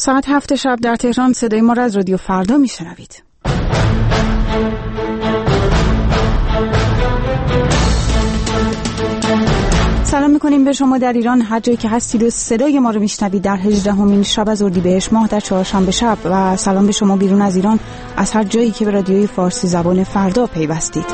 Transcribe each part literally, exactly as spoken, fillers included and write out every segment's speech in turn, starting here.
ساعت هفت شب در تهران صدای ما را از رادیو فردا میشنوید. سلام میکنیم به شما در ایران هر جایی که هستید و صدای ما رو میشنوید در هجدهمین شب از اردیبهشت ماه در چهارشنبه شب، و سلام به شما بیرون از ایران از هر جایی که به رادیوی فارسی زبان فردا پیوستید.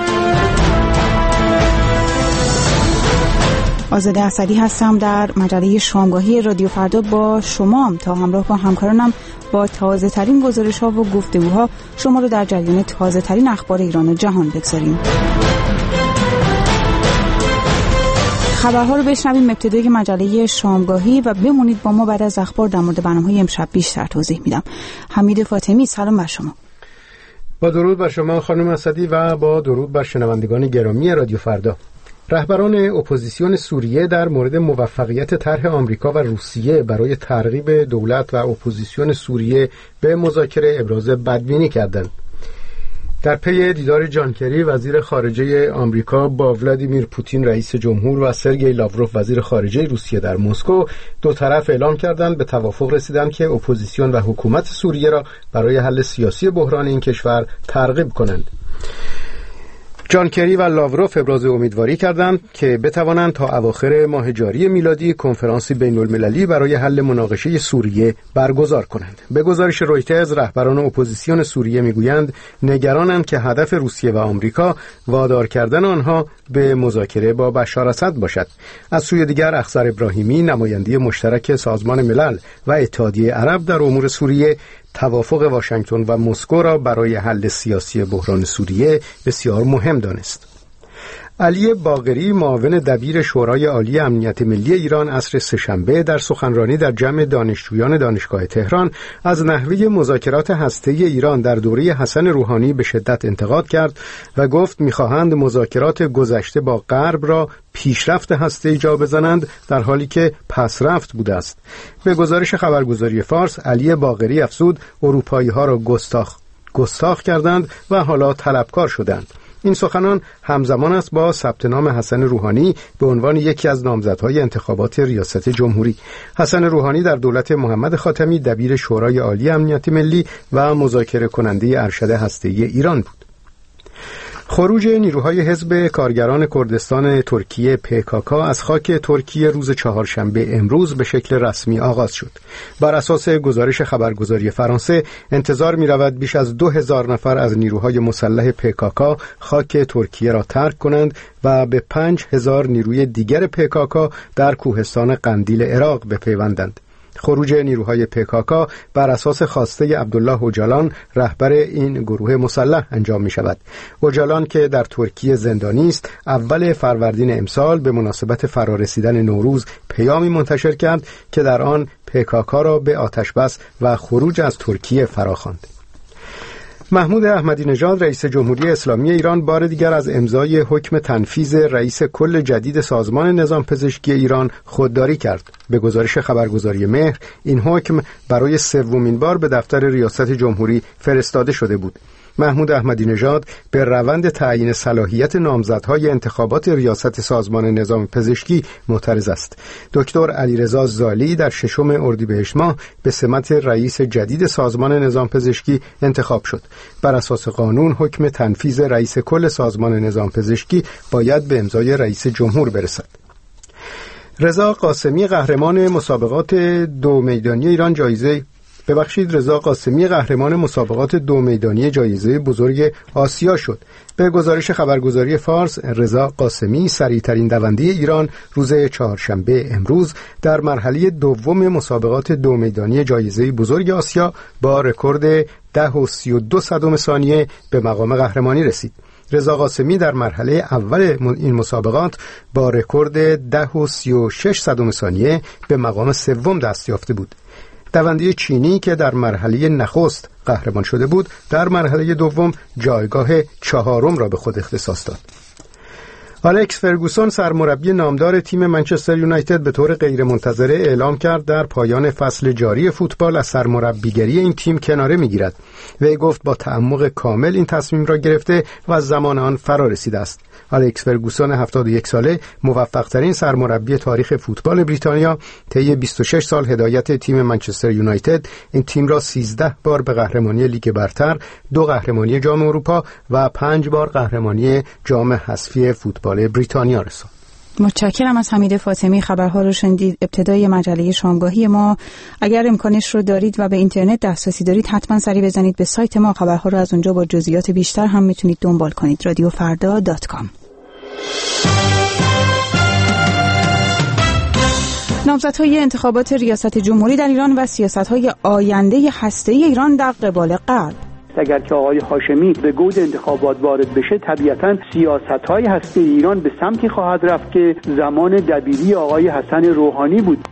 آزاده اسدی هستم در مجله شامگاهی رادیو فردا با شما تا همراه با همکارانم با تازه ترین گزارش ها و گفتگوها شما رو در جریان تازه ترین اخبار ایران و جهان بگذاریم. خبرها رو بشنویم ابتدای مجله شامگاهی و بمونید با ما. بعد از اخبار در مورد برنامه‌های امشب بیشتر توضیح میدم. حمید فاطمی، سلام بر شما. با درود بر شما خانم اسدی و با درود بر شنوندگان گرامی رادیو فردا. رهبران اپوزیسیون سوریه در مورد موفقیت طرح آمریکا و روسیه برای ترغیب دولت و اپوزیسیون سوریه به مذاکره ابراز بدبینی کردند. در پی دیدار جان کری وزیر خارجه آمریکا با ولادیمیر پوتین رئیس جمهور و سرگئی لاوروف وزیر خارجه روسیه در مسکو، دو طرف اعلام کردند به توافق رسیدند که اپوزیسیون و حکومت سوریه را برای حل سیاسی بحران این کشور ترغیب کنند. جان کری و لاوروف ابراز امیدواری کردند که بتوانند تا اواخر ماه جاری میلادی کنفرانسی بین المللی برای حل مناقشه سوریه برگزار کنند. به گزارش رویترز، رهبران اپوزیسیون سوریه میگویند نگرانند که هدف روسیه و آمریکا وادار کردن آنها به مذاکره با بشار اسد باشد. از سوی دیگر اخضر ابراهیمی، نماینده مشترک سازمان ملل و اتحادیه عرب در امور سوریه، توافق واشنگتن و مسکو را برای حل سیاسی بحران سوریه بسیار مهم دانست. علی باقری، معاون دبیر شورای عالی امنیت ملی ایران، عصر سه‌شنبه در سخنرانی در جمع دانشجویان دانشگاه تهران از نحوه مذاکرات هسته‌ای ایران در دوره حسن روحانی به شدت انتقاد کرد و گفت می‌خواهند مذاکرات گذشته با غرب را پیشرفت هسته‌ای جا بزنند در حالی که پسرفت بوده است. به گزارش خبرگزاری فارس، علی باقری افزود اروپایی‌ها را گستاخ گستاخ کردند و حالا طلبکار شدند. این سخنان همزمان است با ثبت نام حسن روحانی به عنوان یکی از نامزدهای انتخابات ریاست جمهوری. حسن روحانی در دولت محمد خاتمی دبیر شورای عالی امنیت ملی و مذاکره کننده ارشد هسته‌ای ایران بود. خروج نیروهای حزب کارگران کردستان ترکیه پی کی کی از خاک ترکیه روز چهارشنبه امروز به شکل رسمی آغاز شد. بر اساس گزارش خبرگزاری فرانسه، انتظار می رود بیش از دو هزار نفر از نیروهای مسلح پی کی کی خاک ترکیه را ترک کنند و به پنج هزار نیروی دیگر پی کی کی در کوهستان قندیل عراق بپیوندند. خروج نیروهای پی کی کی بر اساس خواسته عبدالله اوجالان، رهبر این گروه مسلح، انجام می شود. اوجالان که در ترکیه زندانی است، اول فروردین امسال به مناسبت فرارسیدن نوروز پیامی منتشر کرد که در آن پی کی کی را به آتشبس و خروج از ترکیه فراخواند. محمود احمدی نژاد، رئیس جمهوری اسلامی ایران، بار دیگر از امضای حکم تنفیذ رئیس کل جدید سازمان نظام پزشکی ایران خودداری کرد. به گزارش خبرگزاری مهر، این حکم برای سومین بار به دفتر ریاست جمهوری فرستاده شده بود. محمود احمدی نژاد به روند تعیین صلاحیت نامزدهای انتخابات ریاست سازمان نظام پزشکی معترض است. دکتر علیرضا زالی در ششم اردیبهشت ماه به سمت رئیس جدید سازمان نظام پزشکی انتخاب شد. بر اساس قانون، حکم تنفیذ رئیس کل سازمان نظام پزشکی باید به امضای رئیس جمهور برسد. رضا قاسمی، قهرمان مسابقات دو میدانی ایران جایزه ببخشید رضا قاسمی قهرمان مسابقات دو میدانی جایزه بزرگ آسیا شد. به گزارش خبرگزاری فارس، رضا قاسمی سریعترین دونده ایران روز چهارشنبه امروز در مرحله دوم مسابقات دو میدانی جایزه بزرگ آسیا با رکورد ده و سی و دو صدم ثانیه به مقام قهرمانی رسید. رضا قاسمی در مرحله اول این مسابقات با رکورد ده و سی و شش صدم ثانیه به مقام سوم دست یافته بود. دونده چینی که در مرحله نخست قهرمان شده بود، در مرحله دوم جایگاه چهارم را به خود اختصاص داد. آلکس فرگوسون سرمربی نامدار تیم منچستر یونایتد به طور غیرمنتظره اعلام کرد در پایان فصل جاری فوتبال از سرمربیگری این تیم کناره میگیرد. وی گفت با تعمق کامل این تصمیم را گرفته و زمان آن فرا رسیده است. آلکس فرگوسون هفتاد و یک ساله موفق‌ترین سرمربی تاریخ فوتبال بریتانیا طی بیست و شش سال هدایت تیم منچستر یونایتد این تیم را سیزده بار به قهرمانی لیگ برتر، دو قهرمانی جام اروپا و پنج بار قهرمانی جام حذفی فوتبال بریتانیا رساند. متشکرم از حمید فاطمی. خبرها رو شنیدید. ابتدای مجله شامگاهی ما. اگر امکانش رو دارید و به اینترنت دسترسی دارید حتما سری بزنید به سایت ما. خبرها رو از اونجا با جزئیات بیشتر هم میتونید دنبال کنید. رادیو فردا دات کام. نامزدهای انتخابات ریاست جمهوری در ایران و سیاست‌های آینده هسته‌ای ایران در قبال غرب. اگر که آقای هاشمی به گود انتخابات وارد بشه طبیعتاً سیاست‌های هسته ایران به سمتی خواهد رفت که زمان دبیری آقای حسن روحانی بود.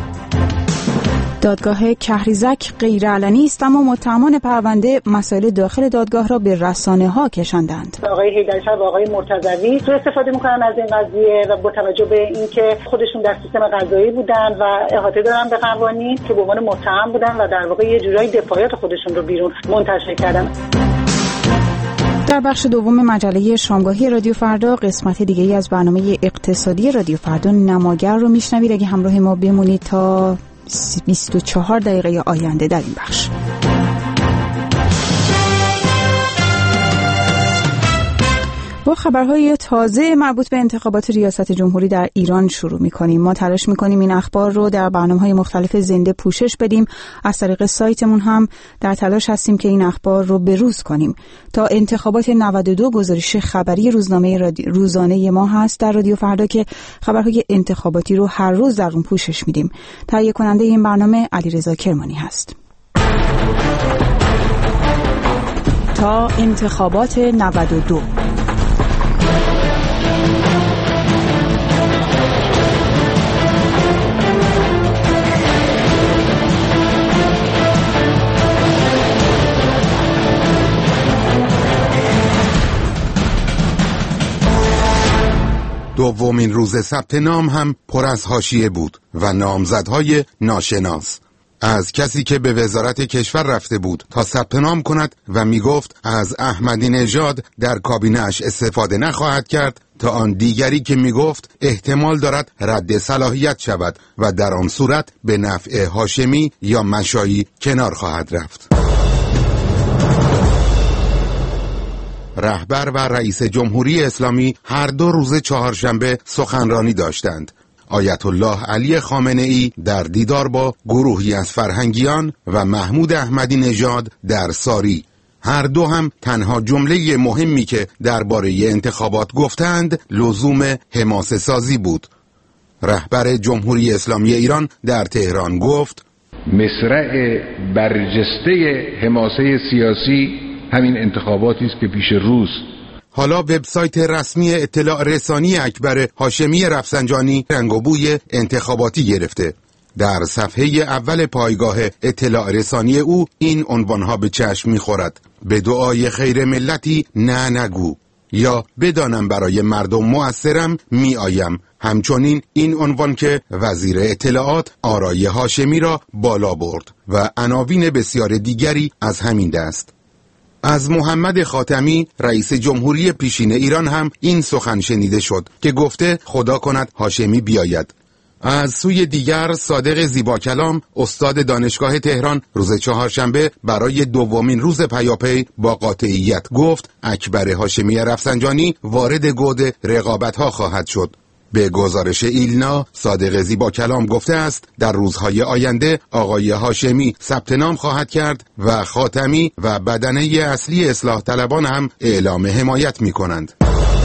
دادگاه کهریزک غیرعلنی است اما متهمان پرونده مسائل داخل دادگاه را به رسانه‌ها کشاندند. آقای حیدرشاه و آقای مرتضوی سوء استفاده می‌کنن از این قضیه و با توجه به اینکه خودشون در سیستم قضایی بودن و احاطه دارن به قوانین که به عنوان متهم بودن و در واقع یه جورایی دفاعیات خودشون رو بیرون منتشر کردن. در بخش دوم مجله شامگاهی رادیو فردا قسمت دیگه‌ای از برنامه اقتصادی رادیو فردا نماگر رو میشنوید. اگه همراه ما بمونید تا بیست و چهار دقیقه آینده در این بخش. با خبرهای تازه مربوط به انتخابات ریاست جمهوری در ایران شروع می‌کنیم. ما تلاش می‌کنیم این اخبار رو در برنامه‌های مختلف زنده پوشش بدیم. از طریق سایتمون هم در تلاش هستیم که این اخبار رو بروز کنیم. تا انتخابات نود و دو گزارش خبری روزنامه رادی... روزانه ما هست در رادیو فردا که خبرهای انتخاباتی رو هر روز در اون پوشش میدیم. تهیه کننده این برنامه علیرضا کرمانی هست. تا انتخابات نود و دو دومین روز ثبت نام هم پر از حاشیه بود و نامزدهای ناشناس. از کسی که به وزارت کشور رفته بود تا ثبت نام کند و می گفت از احمدی نژاد در کابینه‌اش استفاده نخواهد کرد تا آن دیگری که می گفت احتمال دارد رد صلاحیت شود و در آن صورت به نفع هاشمی یا مشایی کنار خواهد رفت. رهبر و رئیس جمهوری اسلامی هر دو روز چهارشنبه سخنرانی داشتند. آیت الله علی خامنه ای در دیدار با گروهی از فرهنگیان و محمود احمدی نژاد در ساری. هر دو هم تنها جمله مهمی که درباره انتخابات گفتند لزوم حماسه سازی بود. رهبر جمهوری اسلامی ایران در تهران گفت مصرع برجسته حماسه سیاسی همین انتخاباتی است که پیش روست. حالا وبسایت رسمی اطلاع رسانی اکبر هاشمی رفسنجانی رنگ و بوی انتخاباتی گرفته. در صفحه اول پایگاه اطلاع رسانی او این عنوانها به چشم می‌خورد: به دعای خیر ملتی نه نگو، یا بدانم برای مردم مؤثرم می آیم. همچنین این عنوان که وزیر اطلاعات آرای هاشمی را بالا برد و عناوین بسیار دیگری از همین دست. از محمد خاتمی رئیس جمهوری پیشین ایران هم این سخن شنیده شد که گفته خدا کند هاشمی بیاید. از سوی دیگر صادق زیبا کلام استاد دانشگاه تهران روز چهارشنبه برای دومین روز پیاپی با قاطعیت گفت اکبر هاشمی رفسنجانی وارد گود رقابت‌ها خواهد شد. به گزارش ایلنا صادق زیبا کلام گفته است در روزهای آینده آقای هاشمی ثبت نام خواهد کرد و خاتمی و بدنه اصلی اصلاح طلبان هم اعلام حمایت می کنند.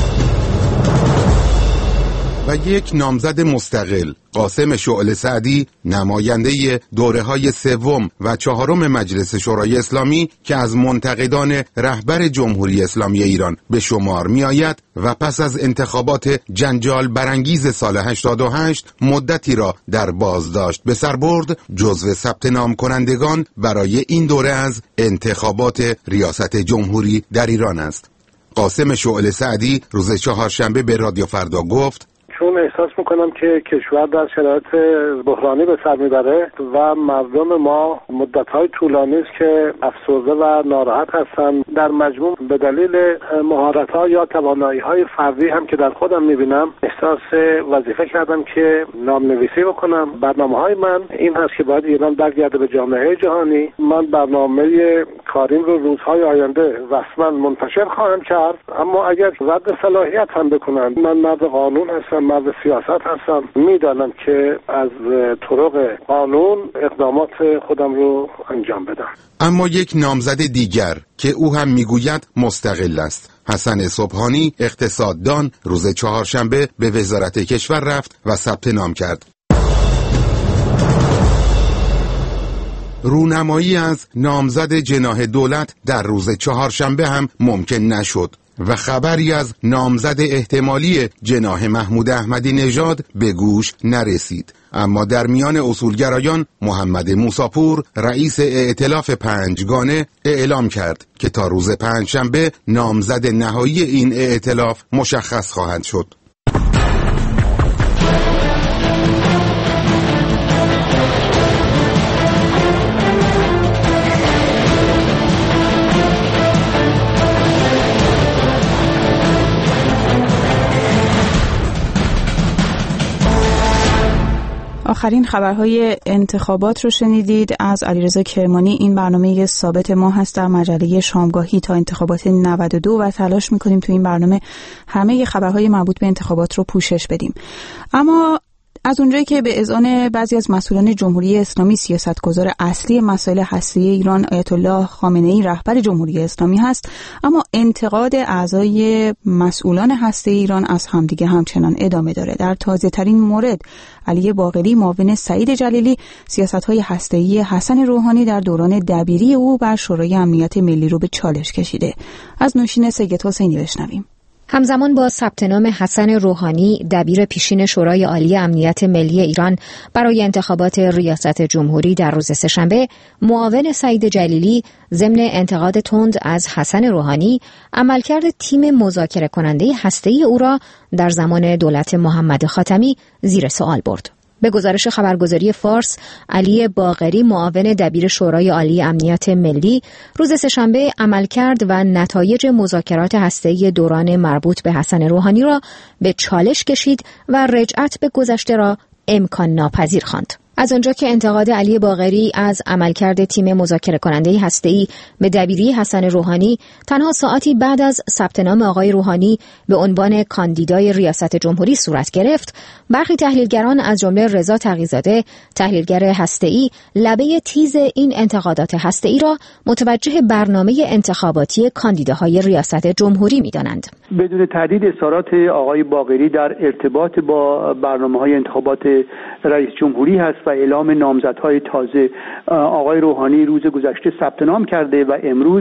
و یک نامزد مستقل قاسم شعله سعدی نماینده دوره‌های سوم و چهارم مجلس شورای اسلامی که از منتقدان رهبر جمهوری اسلامی ایران به شمار می‌آید و پس از انتخابات جنجال برانگیز سال هشتاد و هشت مدتی را در بازداشت به سر برد، جزو ثبت نام کنندگان برای این دوره از انتخابات ریاست جمهوری در ایران است. قاسم شعله سعدی روز چهارشنبه به رادیو فردا گفت: چون احساس میکنم که کشور در شرایط بحرانی به سر میبره و مردم ما مدت‌های طولانی است که افسرده و ناراحت هستن. در مجموع به دلیل مهارت‌ها یا توانایی‌های فردی هم که در خودم میبینم احساس وظیفه کردم که نام‌نویسی بکنم. برنامه‌های من این هست که باید ایران برگرده به جامعه جهانی. من برنامه کاریم رو روزهای آینده رسما منتشر خواهم کرد، اما اگر رد صلاحیت هم بکنن، من مرد قانون هستم، مرد سیاست هستم، میدانم که از طرق قانون اقدامات خودم رو انجام بدم. اما یک نامزد دیگر که او هم میگوید مستقل است، حسن صبحانی اقتصاددان، روز چهارشنبه به وزارت کشور رفت و ثبت نام کرد. رونمایی از نامزد جناح دولت در روز چهارشنبه هم ممکن نشد و خبری از نامزد احتمالی جناح محمود احمدی نژاد به گوش نرسید. اما در میان اصولگرایان محمد موساپور رئیس ائتلاف پنجگانه اعلام کرد که تا روز پنجشنبه نامزد نهایی این ائتلاف مشخص خواهد شد. آخرین خبرهای انتخابات رو شنیدید از علیرضا کرمانی. این برنامه ثابت ما هست در مجله شامگاهی تا انتخابات نود و دو و تلاش میکنیم تو این برنامه همه خبرهای مربوط به انتخابات رو پوشش بدیم. اما از اونجایی که به اذعان بعضی از مسئولان جمهوری اسلامی سیاستگزار اصلی مسائل هسته‌ای ایران آیت الله خامنه‌ای رهبر جمهوری اسلامی هست، اما انتقاد اعضای مسئولان هسته‌ای ایران از همدیگه همچنان ادامه داره. در تازه‌ترین مورد علی باقری معاون سعید جلیلی سیاست‌های هسته‌ای حسن روحانی در دوران دبیری او بر شورای امنیت ملی رو به چالش کشیده. از نوشین سید حسینی بشنویم. همزمان با ثبت نام حسن روحانی دبیر پیشین شورای عالی امنیت ملی ایران برای انتخابات ریاست جمهوری در روز سه‌شنبه، معاون سعید جلیلی ضمن انتقاد تند از حسن روحانی عملکرد تیم مذاکره کننده هسته‌ای او را در زمان دولت محمد خاتمی زیر سوال برد. به گزارش خبرگزاری فارس، علی باقری معاون دبیر شورای عالی امنیت ملی روز سه‌شنبه عملکرد و نتایج مذاکرات هسته‌ای دوران مربوط به حسن روحانی را به چالش کشید و رجعت به گذشته را امکان ناپذیر خواند. از آنجا که انتقاد علی باقری از عملکرد تیم مذاکره کننده هسته‌ای به دبیری حسن روحانی تنها ساعتی بعد از ثبت نام آقای روحانی به عنوان کاندیدای ریاست جمهوری صورت گرفت، برخی تحلیلگران از جمله رضا تقی‌زاده، تحلیلگر هسته‌ای، لبه تیز این انتقادات هسته‌ای را متوجه برنامه انتخاباتی کاندیداهای ریاست جمهوری می‌دانند. بدون تردید اظهارات آقای باقری در ارتباط با برنامه‌های انتخابات رئیس جمهوری هست و اعلام نامزدهای تازه. آقای روحانی روز گذشته ثبت نام کرده و امروز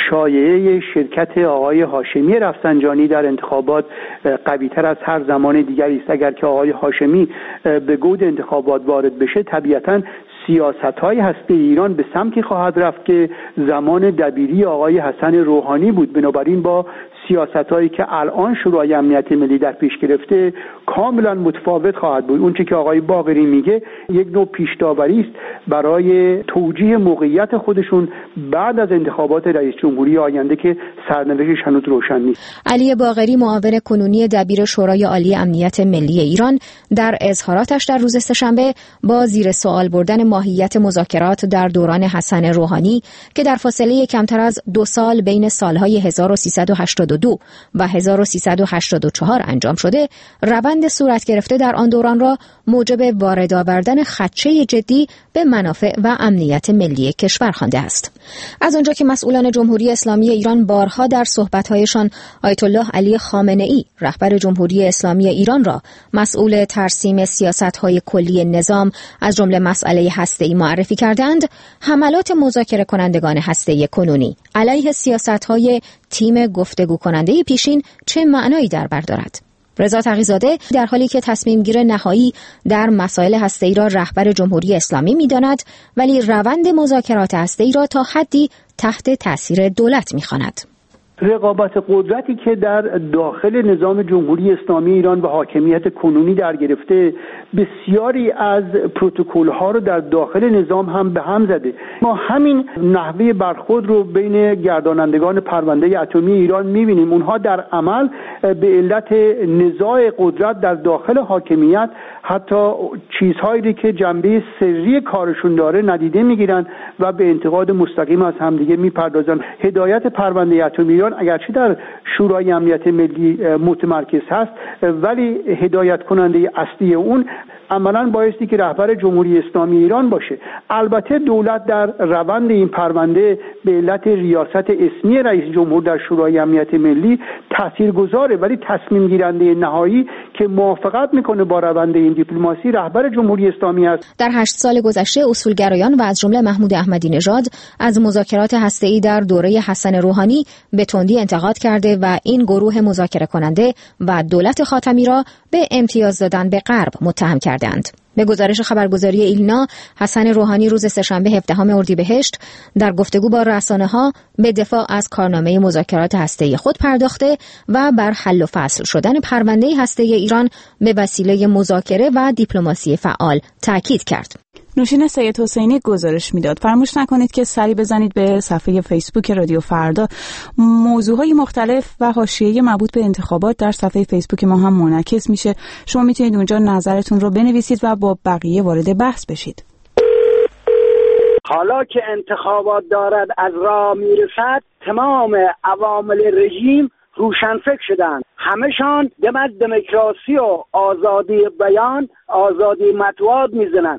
شایعه شرکت آقای هاشمی رفسنجانی در انتخابات قوی‌تر از هر زمان دیگری است. اگر که آقای هاشمی به گود انتخابات وارد بشه، طبیعتاً سیاست‌های هسته ایران به سمتی خواهد رفت که زمان دبیری آقای حسن روحانی بود. بنابراین با سیاست‌هایی که الان شورای امنیت ملی در پیش گرفته کاملا متفاوت خواهد بود. اون چیزی که آقای باقری میگه یک نوع پیش‌داوری است برای توجیه موقعیت خودشون بعد از انتخابات رئیس جمهوری آینده که سرنوشتش هنوز روشن نیست. علی باقری معاون کنونی دبیر شورای عالی امنیت ملی ایران در اظهاراتش در روز سه‌شنبه با زیر سوال بردن ماهیت مذاکرات در دوران حسن روحانی که در فاصله کمتر از دو سال بین سالهای هزار و سیصد و هشتاد و دو و هزار و سیصد و هشتاد و چهار انجام شده، روند صورت گرفته در آن دوران را موجب وارد آوردن خدشه جدی به منافع و امنیت ملی کشور خوانده است. از آنجا که مسئولان جمهوری اسلامی ایران بارها در صحبت‌هایشان آیت الله علی خامنه‌ای رهبر جمهوری اسلامی ایران را مسئول ترسیم سیاست‌های کلی نظام از جمله مسئله هسته‌ای معرفی کردند، حملات مذاکره کنندگان هسته‌ای کنونی علیه سیاست‌های تیم گفتگو کننده پیشین چه معنایی در بر دارد؟ رضا تقی‌زاده در حالی که تصمیم گیر نهایی در مسائل هسته‌ای را رهبر جمهوری اسلامی می‌داند، ولی روند مذاکرات هسته‌ای را تا حدی تحت تاثیر دولت می‌خواند. رقابت قدرتی که در داخل نظام جمهوری اسلامی ایران و حاکمیت کنونی در گرفته، بسیاری از پروتکل‌ها رو در داخل نظام هم به هم زده. ما همین نحوه برخورد رو بین گردانندگان پرونده اتمی ایران می‌بینیم. اونها در عمل به علت نزاع قدرت در داخل حاکمیت حتی چیزهایی که جنبه سری کارشون داره ندیده میگیرن و به انتقاد مستقیم از همدیگه میپردازن. هدایت پرونده اتمی ایران اگرچه در شورای امنیت ملی متمرکز هست، ولی هدایت کننده اصلی اون عملاً بایستی که رهبر جمهوری اسلامی ایران باشه. البته دولت در روند این پرونده به علت ریاست اسمی رئیس جمهور در شورای امنیت ملی تاثیرگذاره، ولی تصمیم گیرنده نهایی که موافقت میکنه با روند این دیپلماسی رهبر جمهوری اسلامی است. در هشت سال گذشته اصولگرایان و از جمله محمود احمدی نژاد از مذاکرات هسته‌ای در دوره حسن روحانی به تندی انتقاد کرده و این گروه مذاکره کننده و دولت خاتمی را به امتیاز دادن به غرب متهم کردند. به گزارش خبرگزاری ایلنا، حسن روحانی روز سه‌شنبه هفدهم اردیبهشت در گفتگو با رسانه‌ها به دفاع از کارنامه مذاکرات هسته‌ای خود پرداخته و بر حل و فصل شدن پرونده هسته‌ای ایران به وسیله مذاکره و دیپلماسی فعال تاکید کرد. نوشین سید حسینی گزارش میداد. فراموش نکنید که سری بزنید به صفحه فیسبوک رادیو فردا. موضوعهای مختلف و حاشیه‌ای مربوط به انتخابات در صفحه فیسبوک ما هم منعکس میشه. شما میتونید اونجا نظرتون رو بنویسید و با بقیه وارد بحث بشید. حالا که انتخابات دارد از راه میرسد، تمام عوامل رژیم روشنفکر شدند. همه‌شان دم از دموکراسی و آزادی بیان، آزادی مطبوعات میزنند.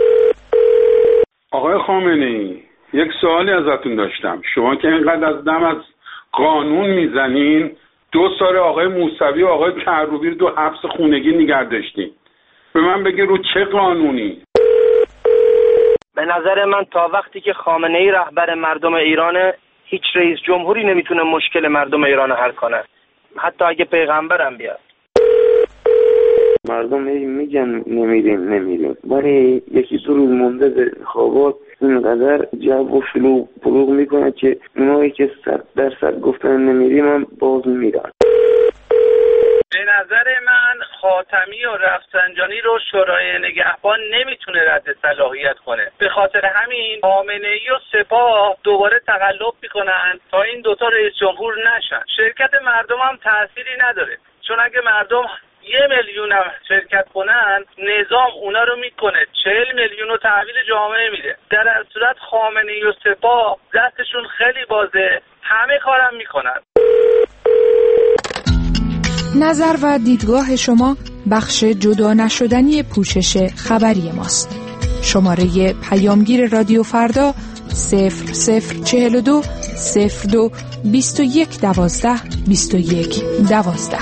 آقای خامنه‌ای، یک سوالی ازتون داشتم. شما که اینقدر از دم از قانون میزنین، دو سال آقای موسوی و آقای کروبی رو دو حبس خونگی نگه داشتین. به من بگین رو چه قانونی؟ به نظر من تا وقتی که خامنه‌ای رهبر مردم ایرانه، هیچ رئیس جمهوری نمیتونه مشکل مردم ایران حل کنه، حتی اگه پیغمبرم بیاد. مردم میگن نمیریم نمیریم، ولی یکی دو روز مونده به انتخابات اینقدر جو و شلوغ بلوغ میکنه که اونایی که صد درصد گفتن نمیریم هم باز میرن. به نظر من خاتمی و رفسنجانی رو شورای نگهبان نمیتونه رد صلاحیت کنه. به خاطر همین خامنه‌ای و سپاه دوباره تقلب میکنن تا این دوتا رئیس جمهور نشن. شرکت مردم هم تأثیری نداره، چون اگه مردم یه میلیون هم شرکت کنن، نظام اونا رو میکنه چهل میلیون رو تحویل جامعه میده. در صورت خامنه‌ای و سپاه دستشون خیلی بازه، همه کارم میکنن. نظر و دیدگاه شما بخش جدا نشدنی پوشش خبری ماست. شماره پیامگیر رادیو فردا صفر صفر چهل و دو صفر دو بیست و یک دوازده بیست و یک دوازده.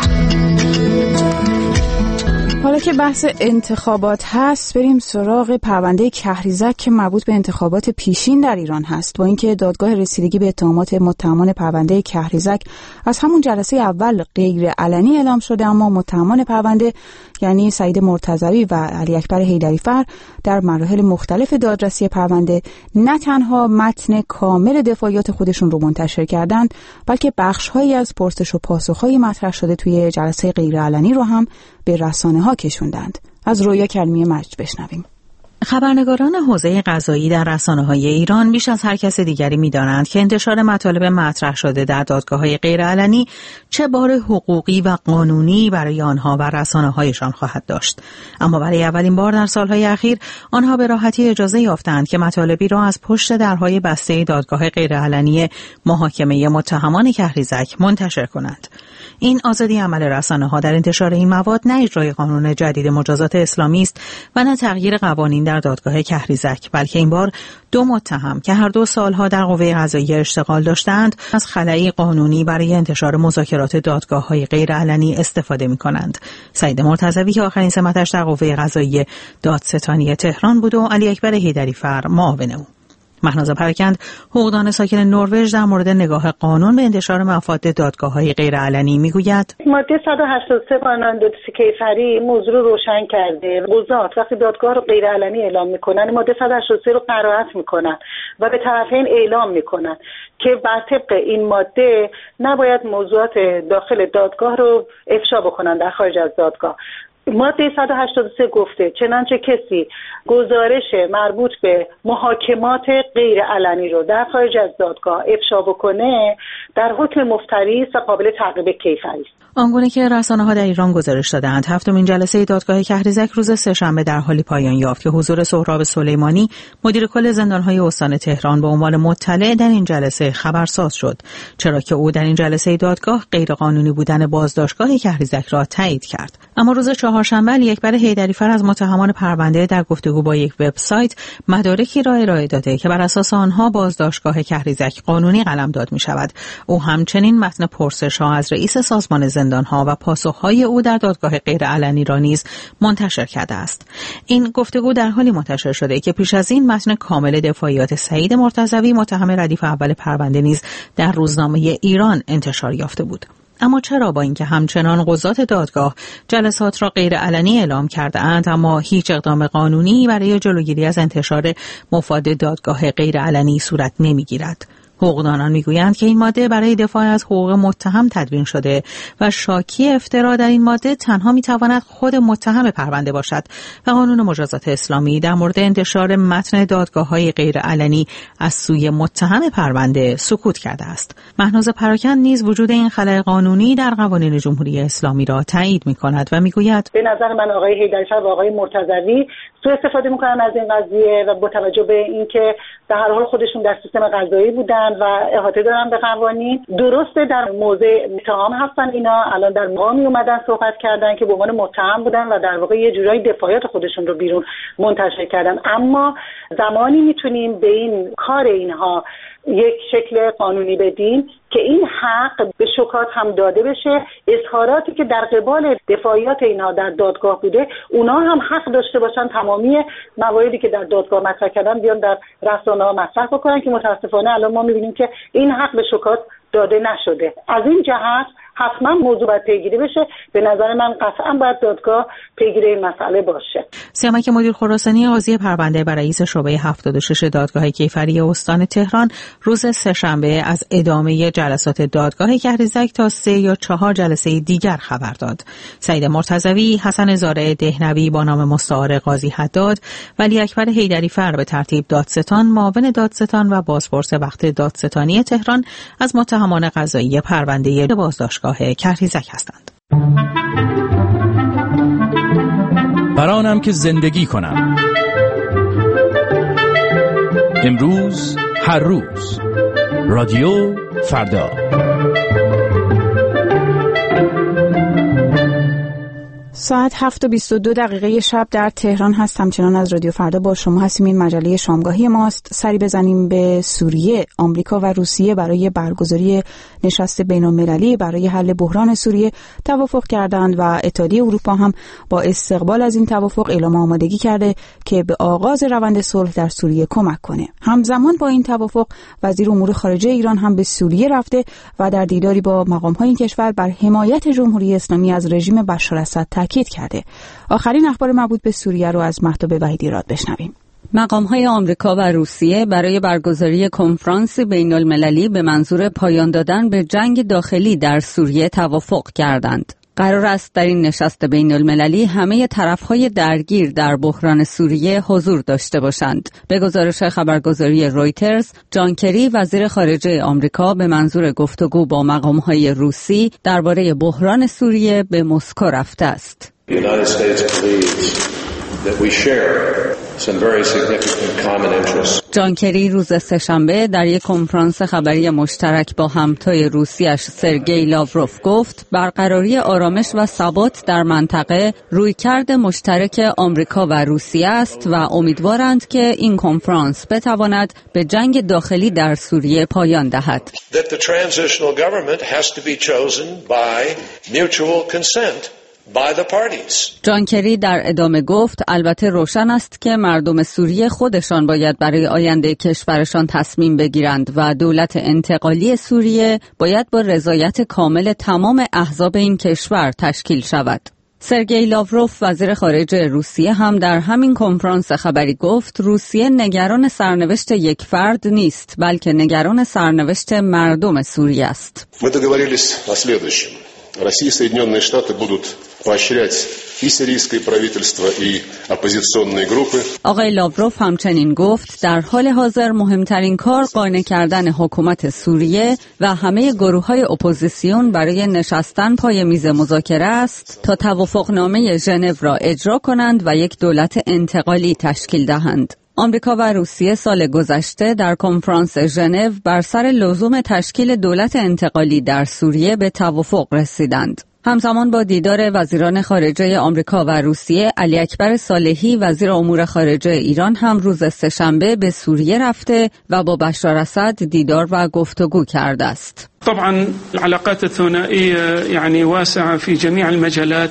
حالا که بحث انتخابات هست، بریم سراغ پرونده کهریزک که مربوط به انتخابات پیشین در ایران هست. با اینکه دادگاه رسیدگی به اتهامات متهمان پرونده کهریزک از همون جلسه اول غیر علنی اعلام شده، اما متهمان پرونده یعنی سعید مرتضوی و علی اکبر حیدری‌فر در مراحل مختلف دادرسی پرونده نه تنها متن کامل دفاعیات خودشون رو منتشر کردند، بلکه بخش‌هایی از پرسش و پاسخ‌های مطرح شده توی جلسه غیر علنی رو هم به رسانه‌ها کشوندند. از رویا کلمی مجد بشنویم. خبرنگاران حوزه قضایی در رسانه‌های ایران بیش از هر کس دیگری می‌دانند که انتشار مطالب مطرح شده در دادگاه‌های غیرعلنی چه بار حقوقی و قانونی برای آنها و رسانه‌هایشان خواهد داشت. اما برای اولین بار در سال‌های اخیر آنها به راحتی اجازه یافتند که مطالبی را از پشت درهای بسته دادگاه غیرعلنی محاکمه متهمان کهریزک منتشر کنند. این آزادی عمل رسانه‌ها در انتشار این مواد نه اجرای قانون جدید مجازات اسلامی است و نه تغییر قوانین در دادگاه کهریزک، بلکه این بار دو متهم که هر دو سالها در قوه قضاییه اشتغال داشتند از خلأی قانونی برای انتشار مذاکرات دادگاه‌های غیرعلنی استفاده می‌کنند. سعید مرتضوی که آخرین سمتش در قوه قضاییه دادستانی تهران بود و علی اکبر حیدری‌فر معاون او. مهناز پرکند، حقوقدان ساکن نروژ، در مورد نگاه قانون به انتشار مفاد دادگاه‌های غیرعلنی میگوید: ماده صد و هشتاد و سه قانون دادرسی کیفری موضوع رو روشن کرده. قضات وقتی دادگاه رو غیرعلنی اعلام میکنن، ماده صد و هشتاد و سه رو قرائت میکنن و به طرفین اعلام میکنن که بر طبق این ماده نباید موضوعات داخل دادگاه رو افشا بکنن در خارج از دادگاه. ماده صد و هشتاد و سه گفته چنانچه کسی گزارش مربوط به محاکمات غیر علنی رو در خارج از دادگاه افشا بکنه، در حکم مفتری است و قابل تعقیب کیفری است. آنگونه که رسانه‌ها در ایران گزارش دادند، هفتمین جلسه دادگاه کهریزک روز سه‌شنبه در حالی پایان یافت که حضور سهراب سلیمانی، مدیر کل زندان‌های استان تهران، به عنوان مطلع در این جلسه خبرساز شد، چرا که او در این جلسه دادگاه غیرقانونی بودن بازداشتگاه کهریزک را تایید کرد. اما روز چهارشنبه علی‌اکبر حیدری‌فر از متهمان پرونده در گفتگو با یک وبسایت مدارکی را ارائه داده که بر اساس آنها بازداشتگاه کهریزک قانونی قلمداد می‌شود. او همچنین متن پرسش‌ها از رئیس سازمان زندان‌ها و پاسخ‌های او در دادگاه غیرعلنی را نیز منتشر کرده است. این گفتگو در حالی منتشر شده که پیش از این متن کامل دفاعیات سعید مرتضوی، متهم ردیف اول پرونده، نیز در روزنامه ایران انتشار یافته بود. اما چرا با اینکه همچنان قضات دادگاه جلسات را غیر علنی اعلام کرده اند، اما هیچ اقدام قانونی برای جلوگیری از انتشار مفاد دادگاه غیر علنی صورت نمیگیرد؟ حقوقدانان میگویند که این ماده برای دفاع از حقوق متهم تدوین شده و شاکی افترا در این ماده تنها میتواند خود متهم پرونده باشد و قانون مجازات اسلامی در مورد انتشار متن دادگاه‌های غیر علنی از سوی متهم پرونده سکوت کرده است. مهناز پراکند نیز وجود این خلأ قانونی در قوانین جمهوری اسلامی را تایید می‌کند و میگوید: به نظر من آقای حیدری‌فر و آقای مرتضوی سوء استفاده می‌کنن از این قضیه و با توجه به اینکه در هر حال خودشون در سیستم قضایی بودن و احاطه دارن به قوانین، درسته در موضع اتهام هستن، اینا الان در مقامی اومدن صحبت کردن که به عنوان متهم بودن و در واقع یه جورایی دفاعیات خودشون رو بیرون منتشر کردن. اما زمانی میتونیم به این کار اینها یک شکل قانونی بدیم که این حق به شکات هم داده بشه، اظهاراتی که در قبال دفاعیات اینها در دادگاه بوده اونا هم حق داشته باشن تمامی مواردی که در دادگاه مطرح کردن بیان در رسانه‌ها مطرح بکنن، که متاسفانه الان ما می‌بینیم که این حق به شکات داده نشده. از این جهت حتما موضوع باید پیگیری بشه. به نظر من قطعا باید دادگاه پیگیر این مسئله باشه. سیامک مدیر خراسانی قاضی پرونده بر رئیس شعبه هفتاد و شش دادگاه کیفری استان تهران روز سه‌شنبه از ادامه جلسات دادگاه کهریزک تا سه یا چهار جلسه دیگر خبر داد. سعید مرتضوی، حسن زارع دهنوی با نام مستعار قاضی حداد، ولی‌اکبر حیدری‌فر به ترتیب دادستان، معاون دادستان و بازپرس وقت دادستانی تهران از متهمان قضایی پرونده بازداشت کهریزک هستند. برانم که زندگی کنم، امروز هر روز، رادیو فردا. ساعت هفت و بیست و دو دقیقه شب در تهران هست. همچنان از رادیو فردا با شما هستیم. این مجله شامگاهی ماست. سری بزنیم به سوریه. آمریکا و روسیه برای برگزاری نشست بین‌المللی برای حل بحران سوریه توافق کردند و اتحادیه اروپا هم با استقبال از این توافق اعلام آمادگی کرده که به آغاز روند صلح در سوریه کمک کنه. همزمان با این توافق وزیر امور خارجه ایران هم به سوریه رفته و در دیداری با مقام‌های این کشور بر حمایت جمهوری اسلامی از رژیم بشار اسد تاکید کرده. آخرین اخبار مربوط به سوریه رو از مهتاب وحیدی راد بشنویم. مقام‌های آمریکا و روسیه برای برگزاری کنفرانس بین‌المللی به منظور پایان دادن به جنگ داخلی در سوریه توافق کردند. قرار است در این نشست بین‌المللی همه طرف‌های درگیر در بحران سوریه حضور داشته باشند. به گزارش خبرگزاری رویترز، جان کری وزیر خارجه آمریکا به منظور گفتگو با مقام‌های روسی درباره بحران سوریه به مسکو رفته است. جان کری روز سه‌شنبه در یک کنفرانس خبری مشترک با همتای روسیش سرگئی لاوروف گفت برقراری آرامش و ثبات در منطقه رویکرد مشترک آمریکا و روسیه است و امیدوارند که این کنفرانس بتواند به جنگ داخلی در سوریه پایان دهد. جان کری در ادامه گفت البته روشن است که مردم سوریه خودشان باید برای آینده کشورشان تصمیم بگیرند و دولت انتقالی سوریه باید با رضایت کامل تمام احزاب این کشور تشکیل شود. سرگئی لاوروف وزیر خارجه روسیه هم در همین کنفرانس خبری گفت روسیه نگران سرنوشت یک فرد نیست بلکه نگران سرنوشت مردم سوریه است. Россия и Соединенные Штаты будут поощрять и сирийское правительство, и оппозиционные группы. آقای لاوروف همچنین گفت در حال حاضر مهمترین کار قانع کردن حکومت سوریه و همه گروه‌های اپوزیسیون برای نشستن پای میز مذاکره است تا توافقنامه ژنو را اجرا کنند و یک دولت انتقالی تشکیل دهند. آمریکا و روسیه سال گذشته در کنفرانس ژنو بر سر لزوم تشکیل دولت انتقالی در سوریه به توافق رسیدند. همزمان با دیدار وزیران خارجه آمریکا و روسیه، علی اکبر صالحی وزیر امور خارجه ایران هم روز سه‌شنبه به سوریه رفته و با بشار اسد دیدار و گفتگو کرده است. طبعا العلاقات الثنائية يعني واسعة في جميع المجالات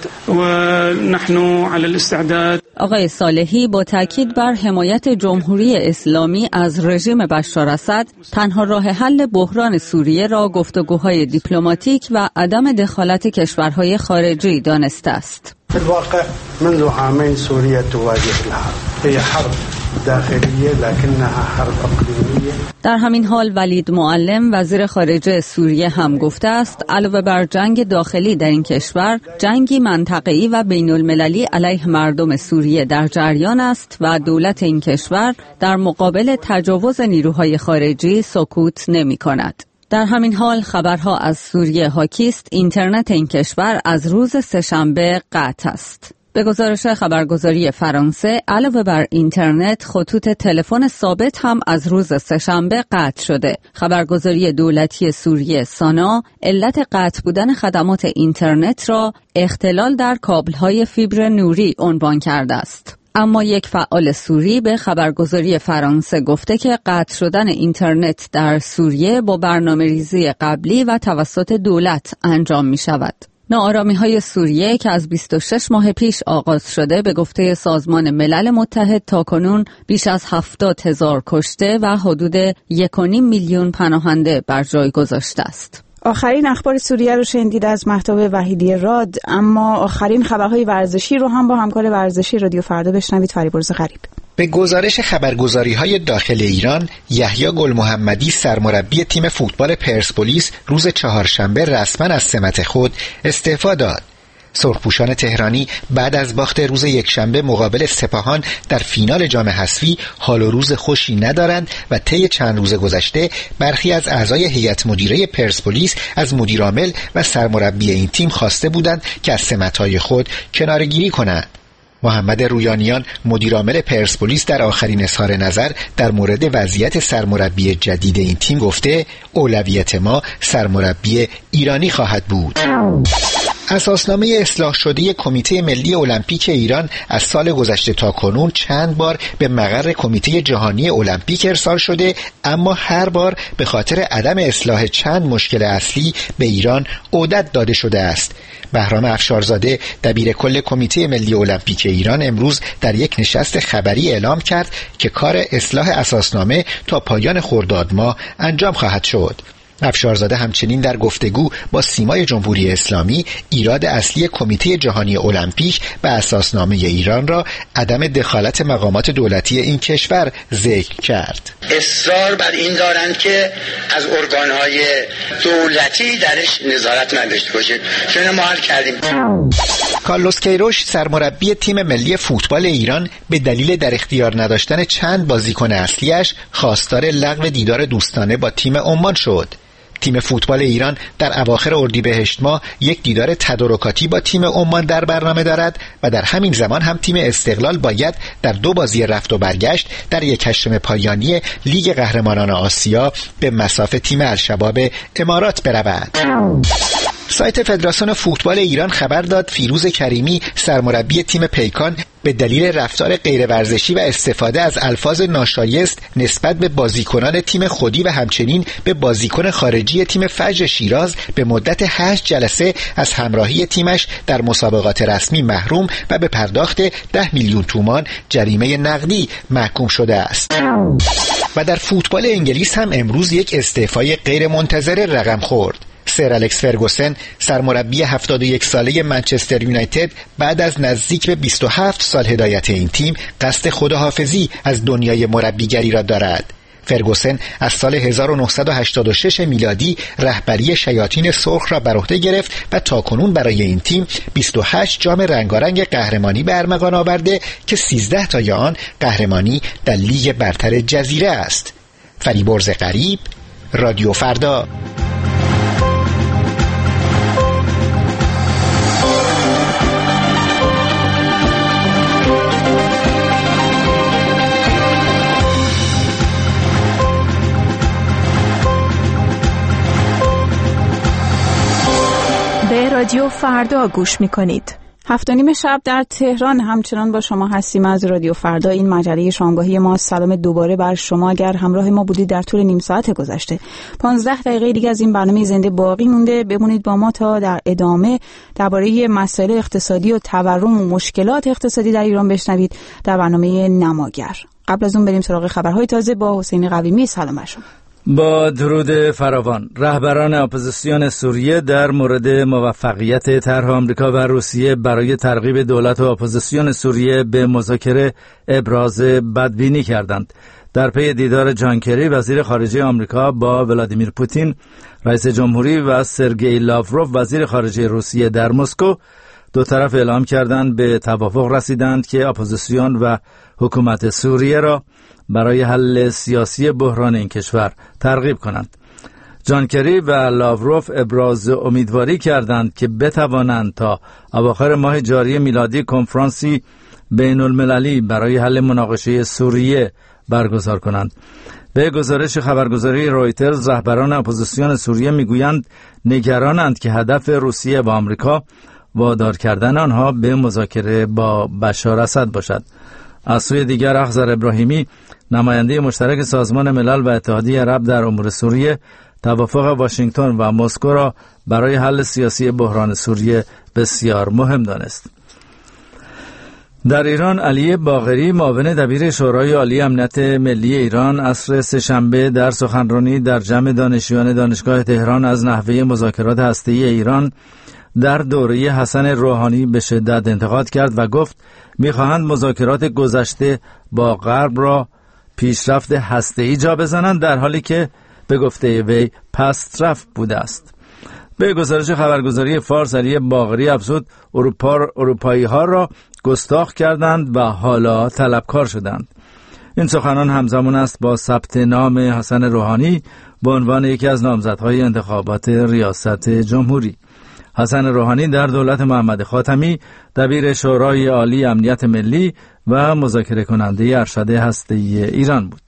ونحن على الاستعداد. آقای صالحی با تاکید بر حمایت جمهوری اسلامی از رژیم بشار اسد تنها راه حل بحران سوریه را گفتگوهای دیپلماتیک و عدم دخالت کشورهای خارجی دانسته است. في الواقع منذ عامين سوريا تواجه الحرب هي حرب داخلية لكنها حرب اقليمية. در همین حال ولید معلم وزیر خارجه سوریه هم گفته است علاوه بر جنگ داخلی در این کشور، جنگی منطقه‌ای و بین المللی علیه مردم سوریه در جریان است و دولت این کشور در مقابل تجاوز نیروهای خارجی سکوت نمی‌کند. در همین حال خبرها از سوریه حاکی است اینترنت این کشور از روز سه‌شنبه قطع است. به گزارش خبرگزاری فرانسه علاوه بر اینترنت، خطوط تلفن ثابت هم از روز سه‌شنبه قطع شده. خبرگزاری دولتی سوریه سانا علت قطع بودن خدمات اینترنت را اختلال در کابل‌های فیبر نوری عنوان کرده است. اما یک فعال سوری به خبرگزاری فرانسه گفته که قطع شدن اینترنت در سوریه با برنامه‌ریزی قبلی و توسط دولت انجام می شود. ناآرامی‌های سوریه که از بیست و شش ماه پیش آغاز شده به گفته سازمان ملل متحد تاکنون بیش از هفتاد هزار کشته و حدود یک و نیم میلیون پناهنده بر جای گذاشته است. آخرین اخبار سوریه رو شنیدید از مهتاب وحیدی راد، اما آخرین خبرهای ورزشی رو هم با همکار ورزشی رادیو فردا بشنوید. فریبرز غریب. به گزارش خبرگزاری‌های داخل ایران، یحیی گل محمدی سرمربی تیم فوتبال پرسپولیس روز چهارشنبه رسما از سمت خود استعفا داد. سرخپوشان تهرانی بعد از باخت روز یکشنبه مقابل سپاهان در فینال جام حذفی حال و روز خوشی ندارند و طی چند روز گذشته برخی از اعضای هیئت مدیره پرسپولیس از مدیرعامل و سرمربی این تیم خواسته بودند که از سمت‌های خود کناره‌گیری کنند. محمد رویانیان مدیرعامل پرسپولیس در آخرین اظهار نظر در مورد وضعیت سرمربی جدید این تیم گفته اولویت ما سرمربی ایرانی خواهد بود. اساسنامه اصلاح شده کمیته ملی المپیک ایران از سال گذشته تا کنون چند بار به مقر کمیته جهانی المپیک ارسال شده، اما هر بار به خاطر عدم اصلاح چند مشکل اصلی به ایران عهدت داده شده است. بهرام افشارزاده دبیر کل کمیته ملی المپیک ایران امروز در یک نشست خبری اعلام کرد که کار اصلاح اساسنامه تا پایان خرداد ماه انجام خواهد شد. افشارزاده همچنین در گفتگو با سیمای جمهوری اسلامی ایراد اصلی کمیته جهانی المپیک به اساسنامه ایران را عدم دخالت مقامات دولتی این کشور ذکر کرد. اصرار بر این دارند که از ارگانهای دولتی درش نظارت نداشته باشه. چون ما حل کردیم. کارلوس کیروش سرمربی تیم ملی فوتبال ایران به دلیل در اختیار نداشتن چند بازیکن اصلیش خواستار لغو دیدار دوستانه با تیم عمان شد. تیم فوتبال ایران در اواخر اردیبهشت ماه یک دیدار تدارکاتی با تیم عمان در برنامه دارد و در همین زمان هم تیم استقلال باید در دو بازی رفت و برگشت در یک هشتم پایانی لیگ قهرمانان آسیا به مصاف تیم الشباب امارات برود. سایت فدراسیون فوتبال ایران خبر داد فیروز کریمی سرمربی تیم پیکان به دلیل رفتار غیرورزشی و استفاده از الفاظ ناشایست نسبت به بازیکنان تیم خودی و همچنین به بازیکن خارجی تیم فجر شیراز به مدت هشت جلسه از همراهی تیمش در مسابقات رسمی محروم و به پرداخت ده میلیون تومان جریمه نقدی محکوم شده است. و در فوتبال انگلیس هم امروز یک استعفای غیر منتظره رقم خورد. سر الکس فرگوسن سرمربی هفتاد و یک ساله منچستر یونایتد بعد از نزدیک به بیست و هفت سال هدایت این تیم قصد خداحافظی از دنیای مربیگری را دارد. فرگوسن از سال هزار و نهصد و هشتاد و شش میلادی رهبری شیاطین سرخ را بر عهده گرفت و تاکنون برای این تیم بیست و هشت جام رنگارنگ قهرمانی به ارمغان آورده که سیزده تای آن قهرمانی در لیگ برتر جزیره است. فریبرز غریب، رادیو فردا. رادیو فردا گوش میکنید. هفت و نیم شب در تهران همچنان با شما هستیم از رادیو فردا. این مجله شامگاهی ما. سلام دوباره بر شما. اگر همراه ما بودید در طول نیم ساعت گذشته، پانزده دقیقه دیگه از این برنامه زنده باقی مونده. بمونید با ما تا در ادامه درباره مسائل اقتصادی و تورم و مشکلات اقتصادی در ایران بشنوید در برنامه نماگر. قبل از اون بریم سراغ خبرهای تازه با حسین قویمی. سلام بر شما. با درود فراوان، رهبران اپوزیسیون سوریه در مورد موفقیت طرح آمریکا و روسیه برای ترغیب دولت و اپوزیسیون سوریه به مذاکره ابراز بدبینی کردند. در پی دیدار جان کری وزیر خارجه آمریکا با ولادیمیر پوتین رئیس جمهوری و سرگئی لاوروف وزیر خارجه روسیه در مسکو، دو طرف اعلام کردند به توافق رسیدند که اپوزیسیون و حکومت سوریه را برای حل سیاسی بحران این کشور ترغیب کنند. جان کری و لاوروف ابراز امیدواری کردند که بتوانند تا اواخر ماه جاری میلادی کنفرانسی بین المللی برای حل مناقشه سوریه برگزار کنند. به گزارش خبرگزاری رویترز، رهبران اپوزیسیون سوریه میگویند نگرانند که هدف روسیه و آمریکا وادار کردن آنها به مذاکره با بشار اسد باشد. از سوی دیگر اخضر ابراهیمی، نماینده مشترک سازمان ملل و اتحادیه عرب در امور سوریه، توافق واشنگتن و مسکو را برای حل سیاسی بحران سوریه بسیار مهم دانست. در ایران، علی باقری، معاون دبیر شورای عالی امنیت ملی ایران، عصر سه‌شنبه در سخنرانی در جمع دانشجویان دانشگاه تهران از نحوه مذاکرات هسته‌ای ایران در دوره حسن روحانی به شدت انتقاد کرد و گفت می‌خواهند مذاکرات گذشته با غرب را پیشرفت هسته‌ای جا بزنند، در حالی که به گفته وی پست‌رفت بوده است. به گزارش خبرگزاری فارس، علی باقری افزود اروپا اروپایی ها را گستاخ کردند و حالا طلبکار شدند. این سخنان همزمان است با ثبت نام حسن روحانی به عنوان یکی از نامزدهای انتخابات ریاست جمهوری. حسن روحانی در دولت محمد خاتمی دبیر شورای عالی امنیت ملی و مذاکره کننده ارشد هسته‌ای ایران بود.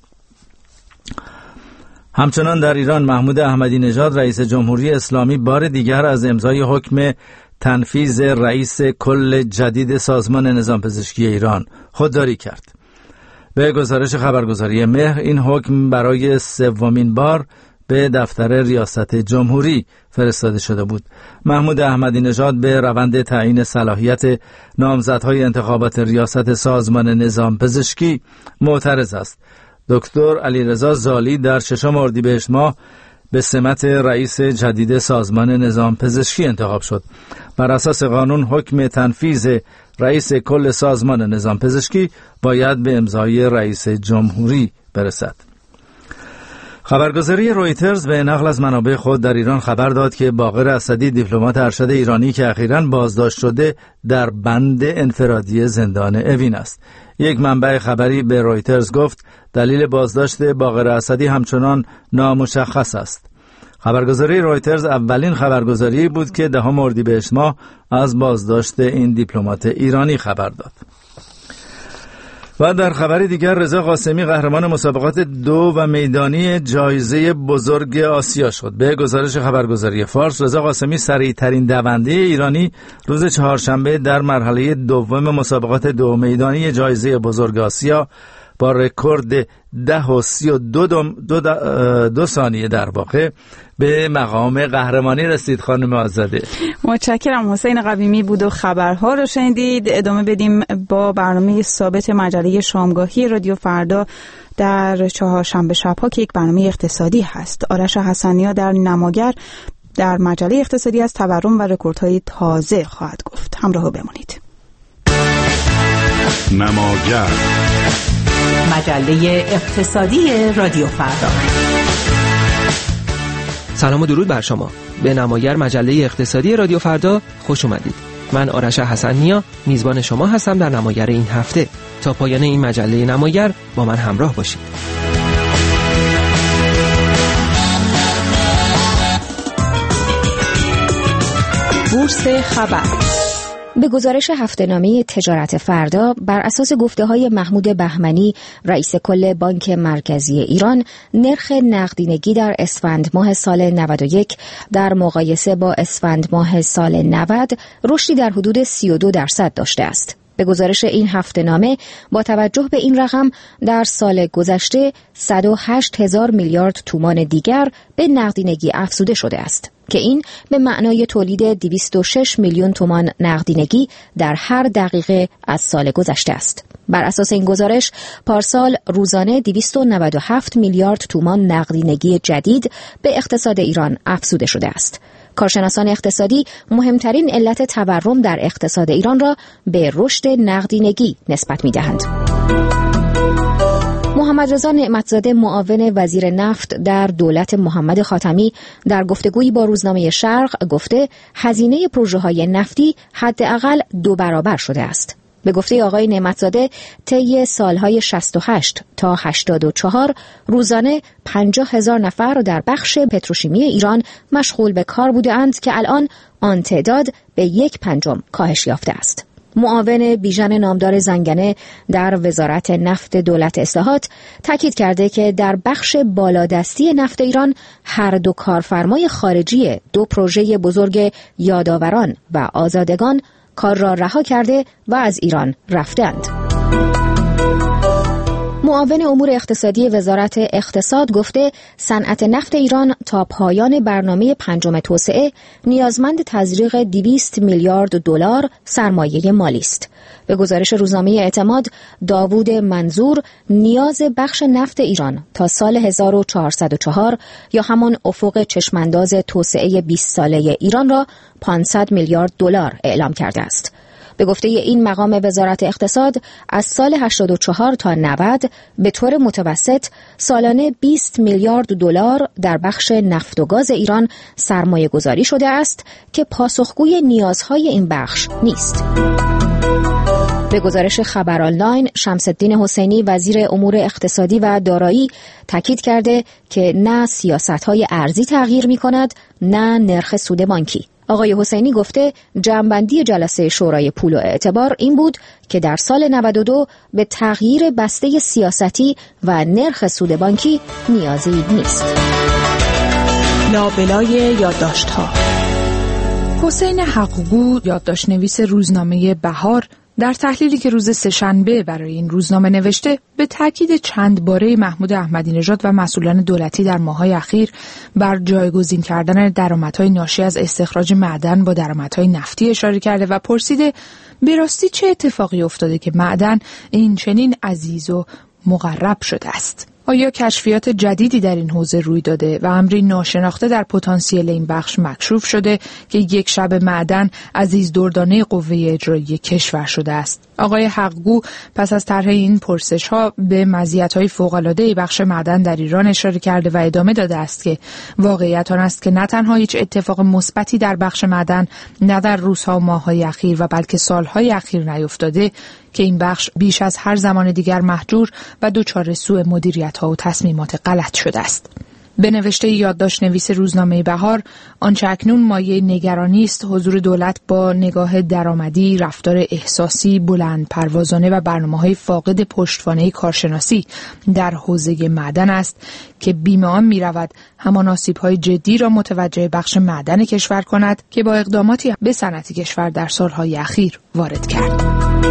همچنان در ایران، محمود احمدی نژاد رئیس جمهوری اسلامی بار دیگر از امضای حکم تنفیذ رئیس کل جدید سازمان نظام پزشکی ایران خودداری کرد. به گزارش خبرگزاری مهر، این حکم برای سومین بار به دفتر ریاست جمهوری فرستاده شده بود. محمود احمدی نژاد به روند تعیین صلاحیت نامزدهای انتخابات ریاست سازمان نظام پزشکی معترض است. دکتر علیرضا زالی در ششم اردیبهشت ماه به سمت رئیس جدید سازمان نظام پزشکی انتخاب شد. بر اساس قانون، حکم تنفیذ رئیس کل سازمان نظام پزشکی باید به امضای رئیس جمهوری برسد. خبرگزاری رویترز به نقل از منابع خود در ایران خبر داد که باقر اسدی، دیپلمات ارشد ایرانی که اخیراً بازداشت شده، در بند انفرادی زندان اوین است. یک منبع خبری به رویترز گفت دلیل بازداشت باقر اسدی همچنان نامشخص است. خبرگزاری رویترز اولین خبرگزاری بود که دهم اردیبهشت ماه از بازداشت این دیپلمات ایرانی خبر داد. و در خبری دیگر رضا قاسمی قهرمان مسابقات دو و میدانی جایزه بزرگ آسیا شد. به گزارش خبرگزاری فارس، رضا قاسمی سریع‌ترین دونده ایرانی روز چهارشنبه در مرحله دوم مسابقات دو میدانی جایزه بزرگ آسیا با رکورد ده و سی و دو, دو, دو, دو ثانیه در واقع به مقام قهرمانی رسید. خانم آزاده متشکرم. حسین قویمی بود و خبرها رو شنیدید. ادامه بدیم با برنامه ثابت مجله شامگاهی رادیو فردا در چهارشنبه شب‌ها که یک برنامه اقتصادی هست. آرش حسنی‌ها در نماگر در مجله اقتصادی از تورم و رکوردهای تازه خواهد گفت. همراه بمونید. نماگر، مجله اقتصادی رادیو فردا. سلام و درود بر شما. به نماگر مجله اقتصادی رادیو فردا خوش اومدید. من آرش حسن‌نیا میزبان شما هستم در نماگر این هفته. تا پایان این مجله نماگر با من همراه باشید. بورس خبر. به گزارش هفته‌نامه تجارت فردا، بر اساس گفته‌های محمود بهمنی رئیس کل بانک مرکزی ایران، نرخ نقدینگی در اسفند ماه سال نود و یک در مقایسه با اسفند ماه سال نود رشدی در حدود سی و دو درصد داشته است. به گزارش این هفته‌نامه با توجه به این رقم در سال گذشته صد و هشت هزار میلیارد تومان دیگر به نقدینگی افزوده شده است که این به معنای تولید دویست و شش میلیون تومان نقدینگی در هر دقیقه از سال گذشته است. بر اساس این گزارش پارسال روزانه دویست و نود و هفت میلیارد تومان نقدینگی جدید به اقتصاد ایران افزوده شده است. کارشناسان اقتصادی مهمترین علت تورم در اقتصاد ایران را به رشد نقدینگی نسبت می‌دهند. محمد رضا نعمتزاده معاون وزیر نفت در دولت محمد خاتمی در گفتگویی با روزنامه شرق گفته هزینه پروژه‌های نفتی حداقل دو برابر شده است. به گفته آقای نعمتزاده طی سالهای شصت و هشت تا هشتاد و چهار روزانه پنجاه هزار نفر در بخش پتروشیمی ایران مشغول به کار بودند که الان آن تعداد به یک پنجم کاهش یافته است. معاون بیژن نامدار زنگنه در وزارت نفت دولت اصلاحات تاکید کرده که در بخش بالادستی نفت ایران هر دو کارفرمای خارجی دو پروژه بزرگ یادآوران و آزادگان کار را رها کرده و از ایران رفتند. معاون امور اقتصادی وزارت اقتصاد گفته صنعت نفت ایران تا پایان برنامه پنجم توسعه نیازمند تزریق دویست میلیارد دلار سرمایه مالی است. به گزارش روزنامه اعتماد، داوود منظور نیاز بخش نفت ایران تا سال هزار و چهارصد و چهار یا همان افق چشمانداز توسعه بیست ساله ایران را پانصد میلیارد دلار اعلام کرده است. به گفته این مقام وزارت اقتصاد از سال هشتاد و چهار تا نود به طور متوسط سالانه بیست میلیارد دلار در بخش نفت و گاز ایران سرمایه گذاری شده است که پاسخگوی نیازهای این بخش نیست. به گزارش خبر آنلاین، شمس الدین حسینی وزیر امور اقتصادی و دارایی تاکید کرده که نه سیاست‌های ارزی تغییر می‌کند نه نرخ سود بانکی. آقای حسینی گفته جمع‌بندی جلسه شورای پول و اعتبار این بود که در سال نود و دو به تغییر بسته سیاستی و نرخ سود بانکی نیازی نیست. لابلای یادداشت‌ها. حسین حقوقو یادداشت‌نویس روزنامه بهار در تحلیلی که روز سه‌شنبه برای این روزنامه نوشته به تاکید چند باره محمود احمدی نژاد و مسئولان دولتی در ماه‌های اخیر بر جایگزین کردن درآمدهای ناشی از استخراج معدن با درآمدهای نفتی اشاره کرده و پرسیده به راستی چه اتفاقی افتاده که معدن این چنین عزیز و مقرب شده است؟ آیا کشفیات جدیدی در این حوزه روی داده و امری ناشناخته در پتانسیل این بخش مکشوف شده که یک شب معدن عزیز دردانه قوه اجرایی کشور شده است؟ آقای حقگو پس از طرح این پرسش‌ها به مزیت‌های فوق‌العاده بخش معدن در ایران اشاره کرده و ادامه داده است که واقعیت آن است که نه تنها هیچ اتفاق مثبتی در بخش معدن نه در روزها و ماه‌های اخیر و بلکه سال‌های اخیر نیفتاده که این بخش بیش از هر زمان دیگر محجور و دچار سوء مدیریت‌ها و تصمیمات غلط شده است. به نوشته یادداشت نویس روزنامه بهار، آنچه اکنون مایه نگرانی است حضور دولت با نگاه درآمدی، رفتار احساسی، بلند پروازانه و برنامه‌های فاقد پشتوانه کارشناسی در حوزه معدن است که بیمه آن می‌رود همان آسیب‌های جدی را متوجه بخش معدن کشور کند که با اقداماتی به صنعت کشور در سال‌های اخیر وارد کرد.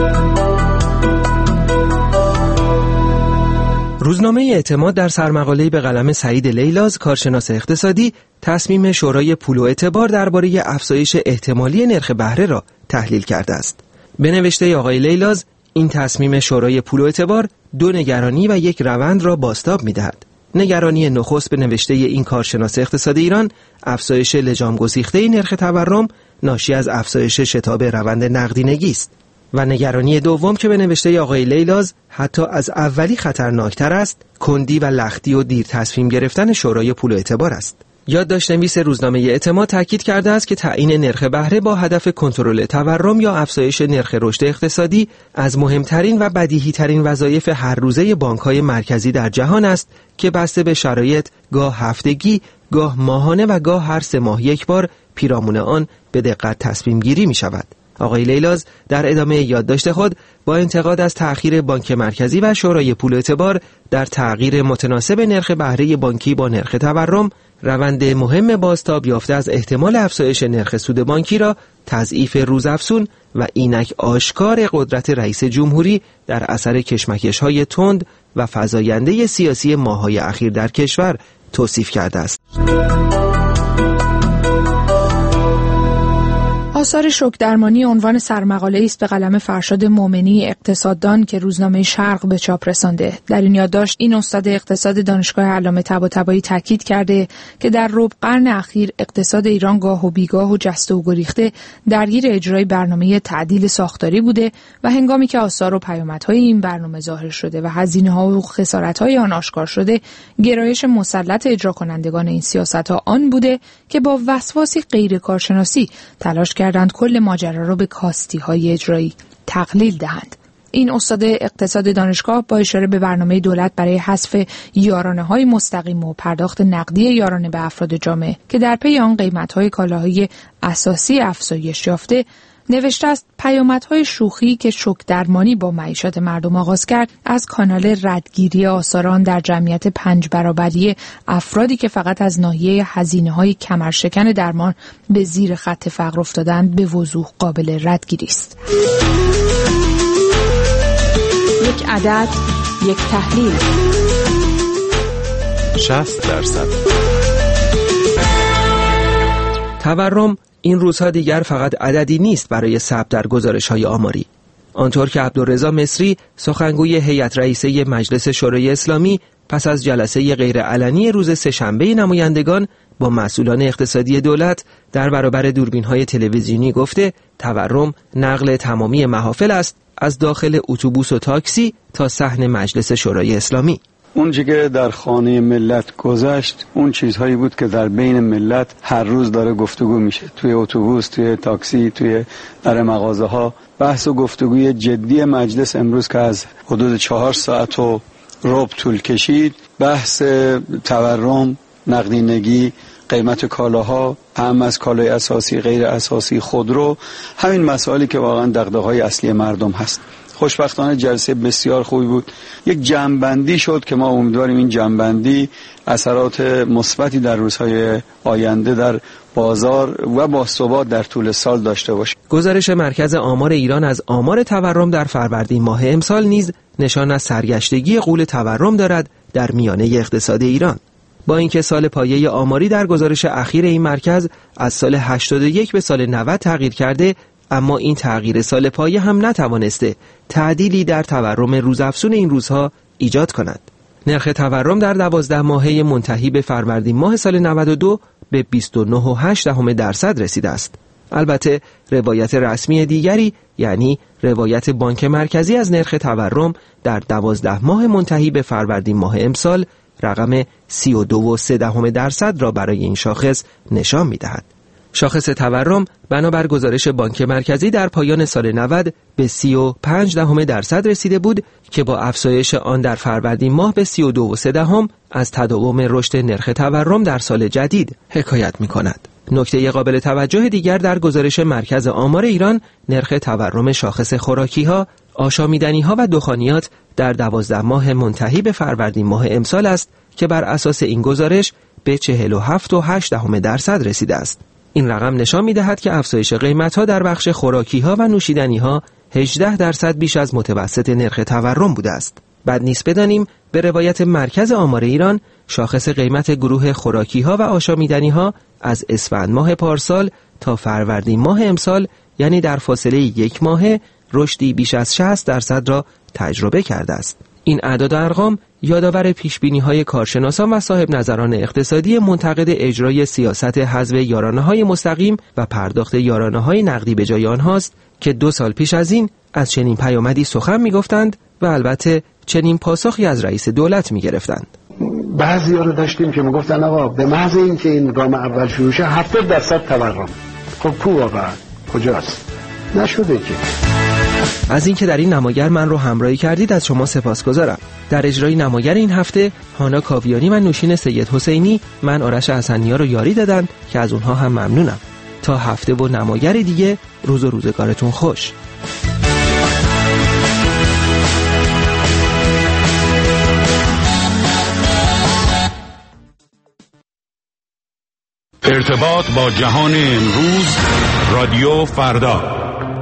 روزنامه اعتماد در سرمقاله‌ای به قلم سعید لیلاز، کارشناس اقتصادی، تصمیم شورای پول و اعتبار درباره افزایش احتمالی نرخ بهره را تحلیل کرده است. به نوشته آقای لیلاز، این تصمیم شورای پول و اعتبار دو نگرانی و یک روند را بازتاب می‌دهد. نگرانی نخست به نوشته این کارشناس اقتصاد ایران، افزایش لجام گسیخته نرخ تورم ناشی از افزایش شتاب روند نقدینگی است. و نگرانی دوم که به نوشته آقای لیلاز حتی از اولی خطرناکتر است، کندی و لختی و دیر تصمیم گرفتن شورای پول و اعتبار است. یادداشت نویس روزنامه اعتماد تاکید کرده است که تعیین نرخ بهره با هدف کنترل تورم یا افزایش نرخ رشد اقتصادی از مهمترین و بدیهی‌ترین وظایف هر روزه بانک‌های مرکزی در جهان است که بسته به شرایط گاه هفتگی، گاه ماهانه و گاه هر سه ماه یک بار پیرامون آن به دقت تصمیم گیری می شود. آقای لیلاز در ادامه یادداشت خود با انتقاد از تأخیر بانک مرکزی و شورای پول و اعتبار در تغییر متناسب نرخ بهره بانکی با نرخ تورم، روند مهم بازتاب یافته از احتمال افزایش نرخ سود بانکی را تضعیف روزافزون و اینک آشکار قدرت رئیس جمهوری در اثر کشمکش‌های تند و فزاینده سیاسی ماه‌های اخیر در کشور توصیف کرده است. آثار شوک درمانی عنوان سرمقاله است به قلم فرشاد مومنی، اقتصاددان که روزنامه شرق به چاپ رسانده. در این یادداشت این استاد اقتصاد دانشگاه علامه طباطبایی تاکید کرده که در ربع قرن اخیر اقتصاد ایران گاه و بیگاه و جسته و گریخته درگیر اجرای برنامه تعدیل ساختاری بوده و هنگامی که آثار و پیامدهای این برنامه ظاهر شده و هزینه‌ها و خسارت‌های آن آشکار شده، گرایش مسلط اجرا کنندگان این سیاست‌ها آن بوده که با وسواسی غیر کارشناسی تلاش کردند کل ماجرا را به کاستی‌های اجرایی تقلیل دهند. این استاد اقتصاد دانشگاه با اشاره به برنامه دولت برای حذف یارانه‌های مستقیم و پرداخت نقدی یارانه به افراد جامعه که در پی آن قیمت‌های کالاهای اساسی افزایش یافته، نوشته است پیامدهای شوخی که شوک درمانی با معیشت مردم آغاز کرد، از کانال ردگیری آثاران در جمعیت پنج برابری افرادی که فقط از ناحیه هزینه‌های کمرشکن درمان به زیر خط فقر افتادند به وضوح قابل ردگیری است. یک عدد، یک تحلیل. شصت درصد تورم این روزها دیگر فقط عددی نیست برای ثبت در گزارش‌های آماری. آنطور که عبدالرضا مصری، سخنگوی هیئت رئیسه مجلس شورای اسلامی، پس از جلسه غیرعلنی روز سه‌شنبه نمایندگان با مسئولان اقتصادی دولت در برابر دوربین‌های تلویزیونی گفته، تورم نقل تمامی محافل است، از داخل اتوبوس و تاکسی تا صحن مجلس شورای اسلامی. اون چیزی که در خانه ملت گذشت، اون چیزهایی بود که در بین ملت هر روز داره گفتگو میشه، توی اتوبوس، توی تاکسی، توی در مغازه ها. بحث و گفتگوی جدی مجلس امروز که از حدود چهار ساعت و ربع طول کشید، بحث تورم، نقدینگی، قیمت کالاها، هم از کالای اساسی، غیر اساسی، خودرو، همین مسائلی که واقعا دغدغه‌های اصلی مردم هست. خوشبختانه جلسه بسیار خوبی بود. یک جمع‌بندی شد که ما امیدواریم این جمع‌بندی اثرات مثبتی در روزهای آینده در بازار و با ثبات در طول سال داشته باشه. گزارش مرکز آمار ایران از آمار تورم در فروردین ماه امسال نیز نشان از سرگشتگی غول تورم دارد در میانه اقتصاد ایران. با اینکه سال پایه آماری در گزارش اخیر این مرکز از سال هشتاد و یک به سال نود تغییر کرده، اما این تغییر سال پایه هم نتوانسته تعدیلی در تورم روزافزون این روزها ایجاد کند. نرخ تورم در دوازده ماهه منتهی به فروردین ماه سال نود و دو به بیست و نه و هشت دهم درصد رسیده است. البته روایت رسمی دیگری، یعنی روایت بانک مرکزی از نرخ تورم در دوازده ماه منتهی به فروردین ماه امسال، رقم سی و دو و سه دهم درصد را برای این شاخص نشان می‌دهد. شاخص تورم بنابر گزارش بانک مرکزی در پایان سال نود به سی و پنج دهم درصد رسیده بود که با افزایش آن در فروردین ماه به سی و دو و سه دهم از تداوم رشد نرخ تورم در سال جدید حکایت می‌کند. نکته قابل توجه دیگر در گزارش مرکز آمار ایران نرخ تورم شاخص خوراکی‌ها، آشامیدنی‌ها و دخانیات در دوازده ماه منتهی به فروردین ماه امسال است که بر اساس این گزارش به چهل و هفت و هشت دهم درصد رسیده است. این رقم نشان می‌دهد که افزایش قیمت‌ها در بخش خوراکی‌ها و نوشیدنی‌ها هجده درصد بیش از متوسط نرخ تورم بوده است. بعد نیست بدانیم به روایت مرکز آمار ایران شاخص قیمت گروه خوراکی‌ها و آشامیدنی‌ها از اسفند ماه پارسال تا فروردین ماه امسال، یعنی در فاصله یک ماهه، رشدی بیش از شصت درصد را تجربه کرده است. این اعداد و ارقام یادآور پیشبینی‌های کارشناسان و صاحب نظران اقتصادی منتقد اجرای سیاست حذف یارانه‌های مستقیم و پرداخت یارانه‌های نقدی به جای آنهاست که دو سال پیش از این از چنین پیامدی سخن می‌گفتند و البته چنین پاسخی از رئیس دولت می‌گرفتند. بعضی‌ها رو داشتیم که میگفتن آقا به محض اینکه این گام اول شروع شه هفتاد درصد تورم. خب کو واقعا کجاست؟ نشده که. از اینکه در این نماگر من رو همراهی کردید از شما سپاسگزارم. در اجرای نماگر این هفته هانا کاویانی و نوشین سید حسینی من آرش حسنی‌ها رو یاری دادن که از اونها هم ممنونم. تا هفته و نماگر دیگه روز و روزگارتون خوش. ارتباط با جهان امروز رادیو فردا.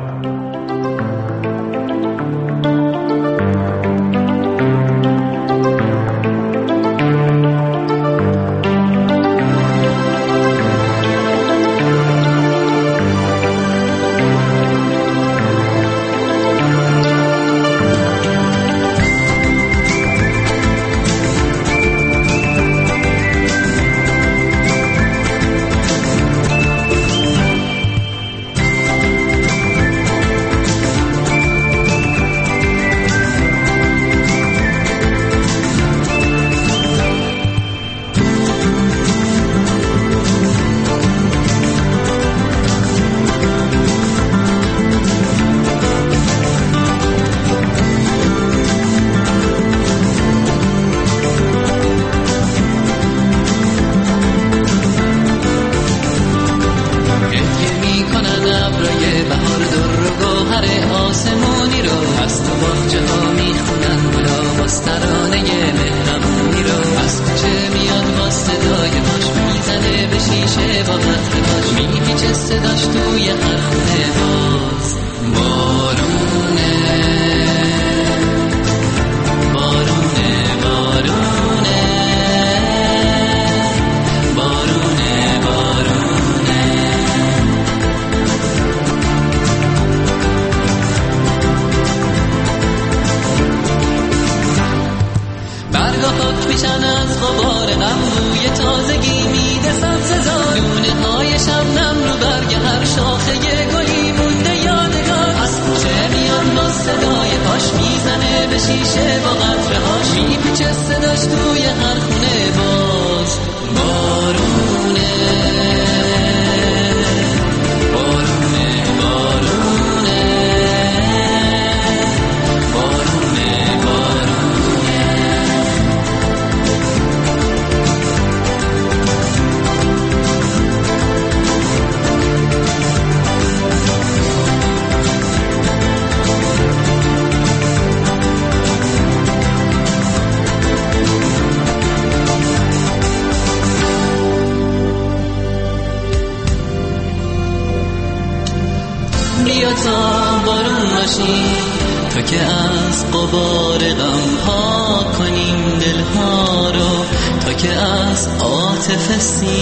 تا که از غبار غم پاک کنیم دلها رو، تا که از عاطفه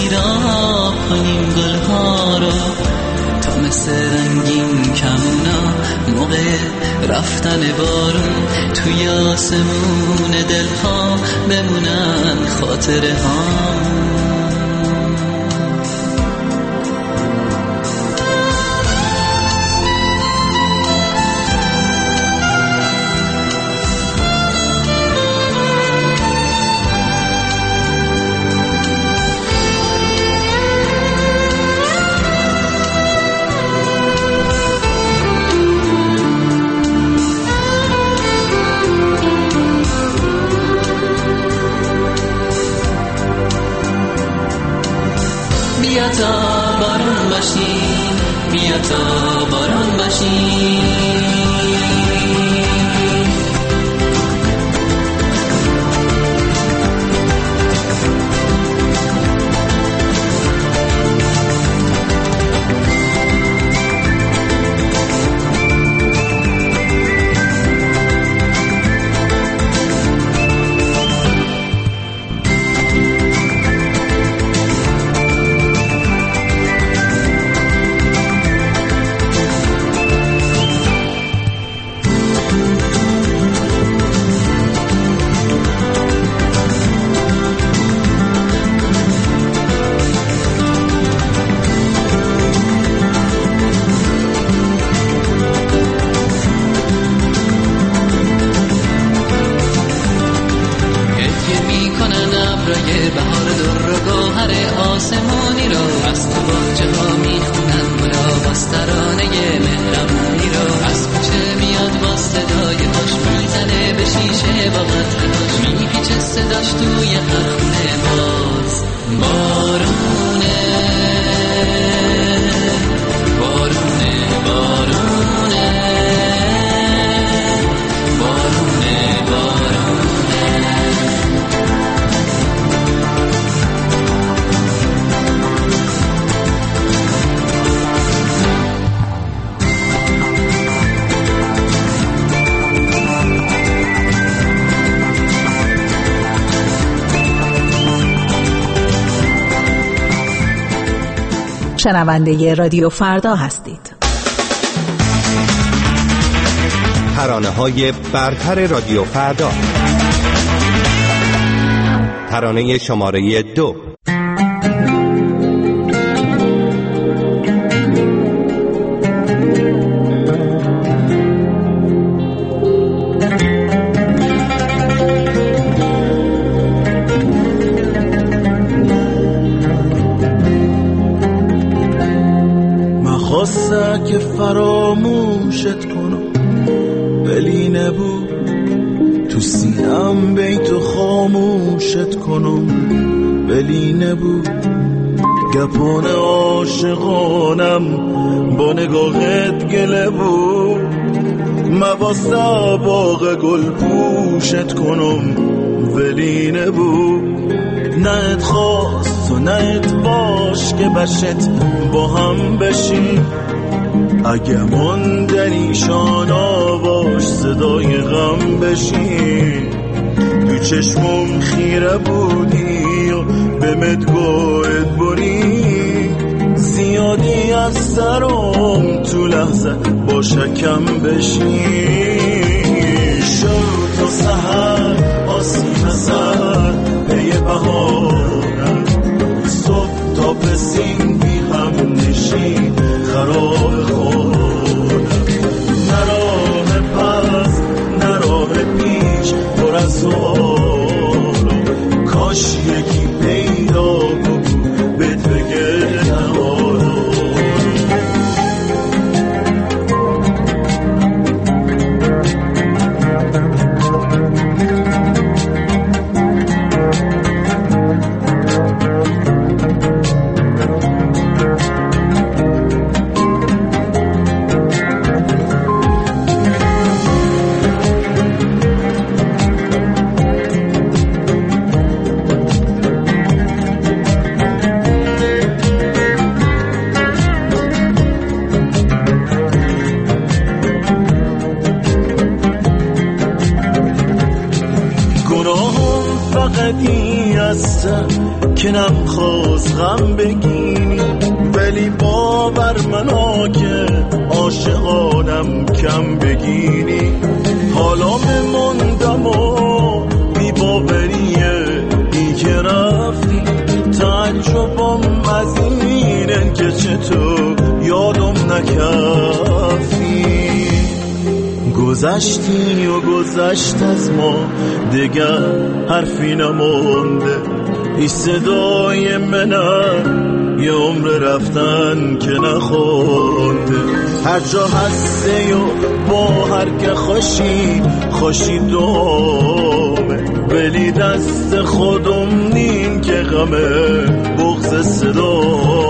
سیراب کنیم گلها رو، تا مثل رنگین کمونا موقع رفتن بارون توی آسمون دلها بمونن خاطره ها. بیا تا بارون باشی، بیا تا بارون باشی. شنونده رادیو فردا هستید. ترانه‌های برتر رادیو فردا. ترانه شماره دو. که فراموشت کنم ولی نبود تو سینم بیتو خاموشت کنم ولی نبود گپان عاشقانم با نگاهت گله بود مواسا باغ گل پوشت کنم ولی نبود نه خواست و نه باش که بشت با هم بشی اگه من در ایشان آواش صدای غم بشی تو چشمم خیره بودی و به مدگوهت بری زیادی از سرم تو لحظه با شکم بشی شد تا سهر آسیم سر پی بهارم صبح تا پسین بی هم نشین خراب خودم نراه پس نراه پیش پر از سوالم کاش یکی پیدا بود بهت بگه نهارم که نمیخواست غم بگیری ولی باور منا که عاشقانم کم بگیری حالا بموندم و بی باوریه ای که رفتی تعجبم از اینه که چطور یادم نکردی گذشتی و گذشت از ما دیگر حرفی نمونده ای صدای منم یه عمر رفتن که نخونده هر جا هسته و با هر که خوشی خوشی دومه ولی دست خودم نین که غمه بغض صدا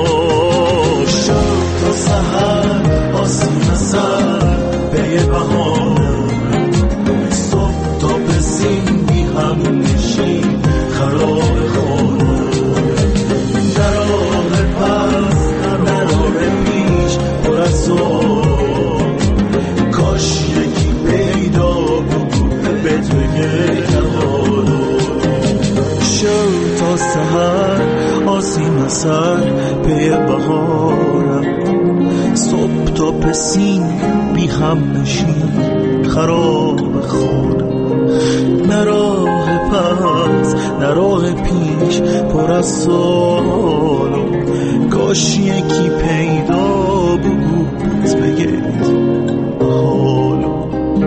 سر پی بهارم صبح تا پسین بی هم نشین خراب خانم نه راه پس نه راه پیش پر از سوالم کاش یکی پیدا بود بگید حالم.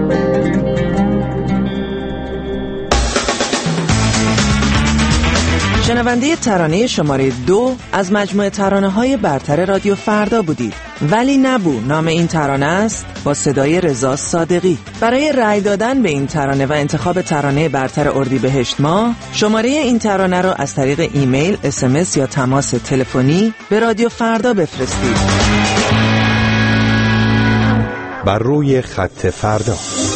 شنونده ترانه شماره دو از مجموعه ترانه‌های برتر رادیو فردا بودید. ولی نبو نام این ترانه است با صدای رضا صادقی. برای رأی دادن به این ترانه و انتخاب ترانه برتر اردیبهشت ماه شماره این ترانه رو از طریق ایمیل، اس ام اس یا تماس تلفنی به رادیو فردا بفرستید. بر روی خط فردا.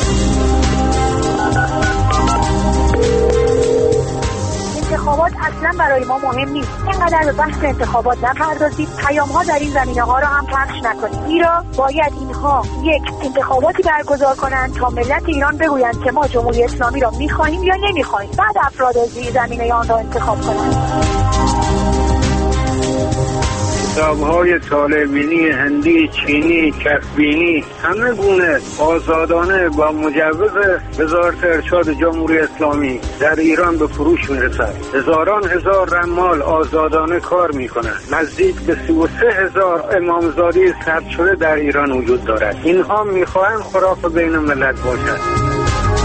انتخابات اصلا برای ما مهم نیست. اینقدر به بحث انتخابات نپردازید. پیام‌ها در این زمینه‌ها رو هم پخش نکنید. زیرا باید اینها یک انتخاباتی برگزار کنند تا ملت ایران بگویند که ما جمهوری اسلامی را می‌خواهیم یا نمی‌خواهیم. بعد افراد از این زمینه آن را انتخاب کنند. کتاب‌های طالع‌بینی، هندی، چینی، کفبینی همه گونه آزادانه با مجوز وزارت ارشاد جمهوری اسلامی در ایران به فروش میرسد. هزاران هزار رمال آزادانه کار میکنند. نزدیک به سی و سه هزار امامزاده ثبت شده در ایران وجود دارد. اینها میخواهند خراف بین ملت باشد.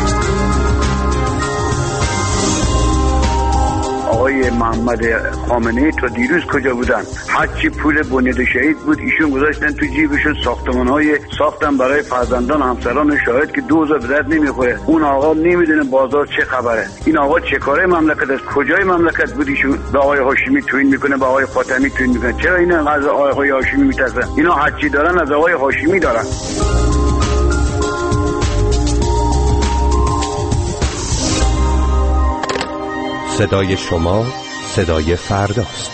آقای محمد خامنه‌ای تا دیروز کجا بودن؟ هرچی پول بنیاد شهید بود ایشون گذاشتن تو جیبشون، ساختمان‌های ساختن برای فرزندان همسران شاهد که دوزار به درد نمیخوره. اون آقا نمیدونه بازار چه خبره. این آقا چه کاره مملکت است؟ کجای مملکت بود ایشون؟ به آقای هاشمی تویین میکنه، به آقای خاتمی تویین میکنه. چرا اینا از آقای هاشمی میترسن؟ اینا هرچی دارن از آقای هاشمی دارن. صدای شما صدای فرداست.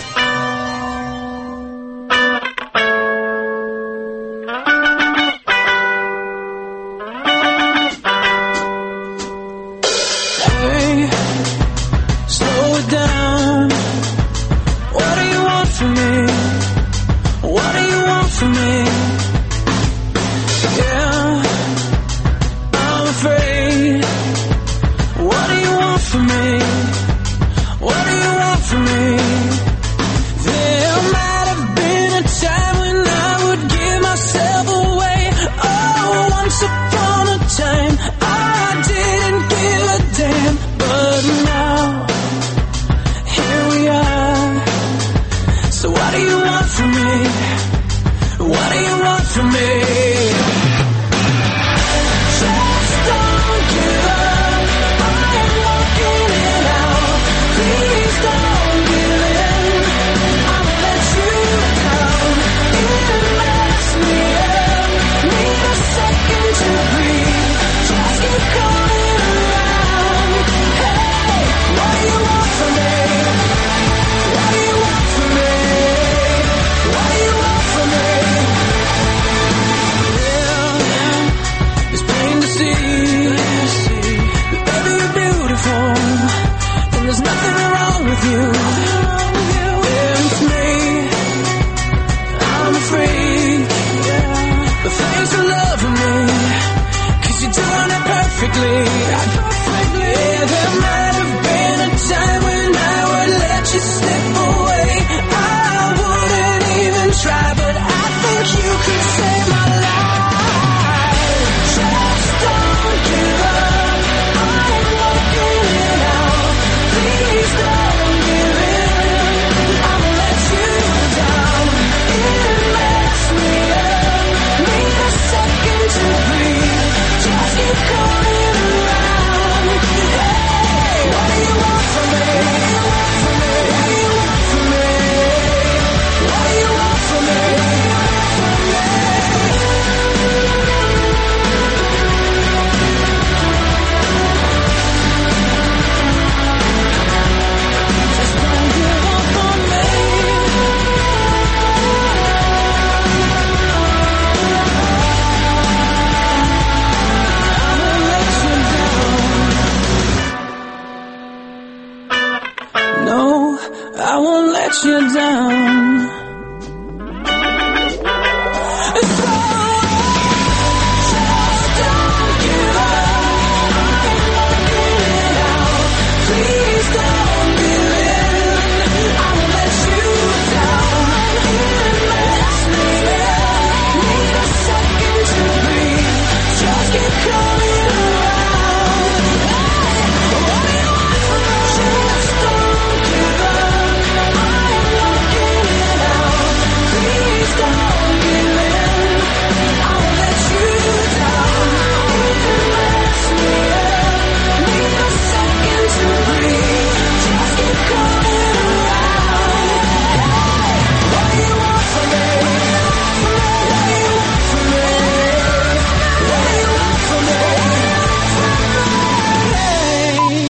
you down.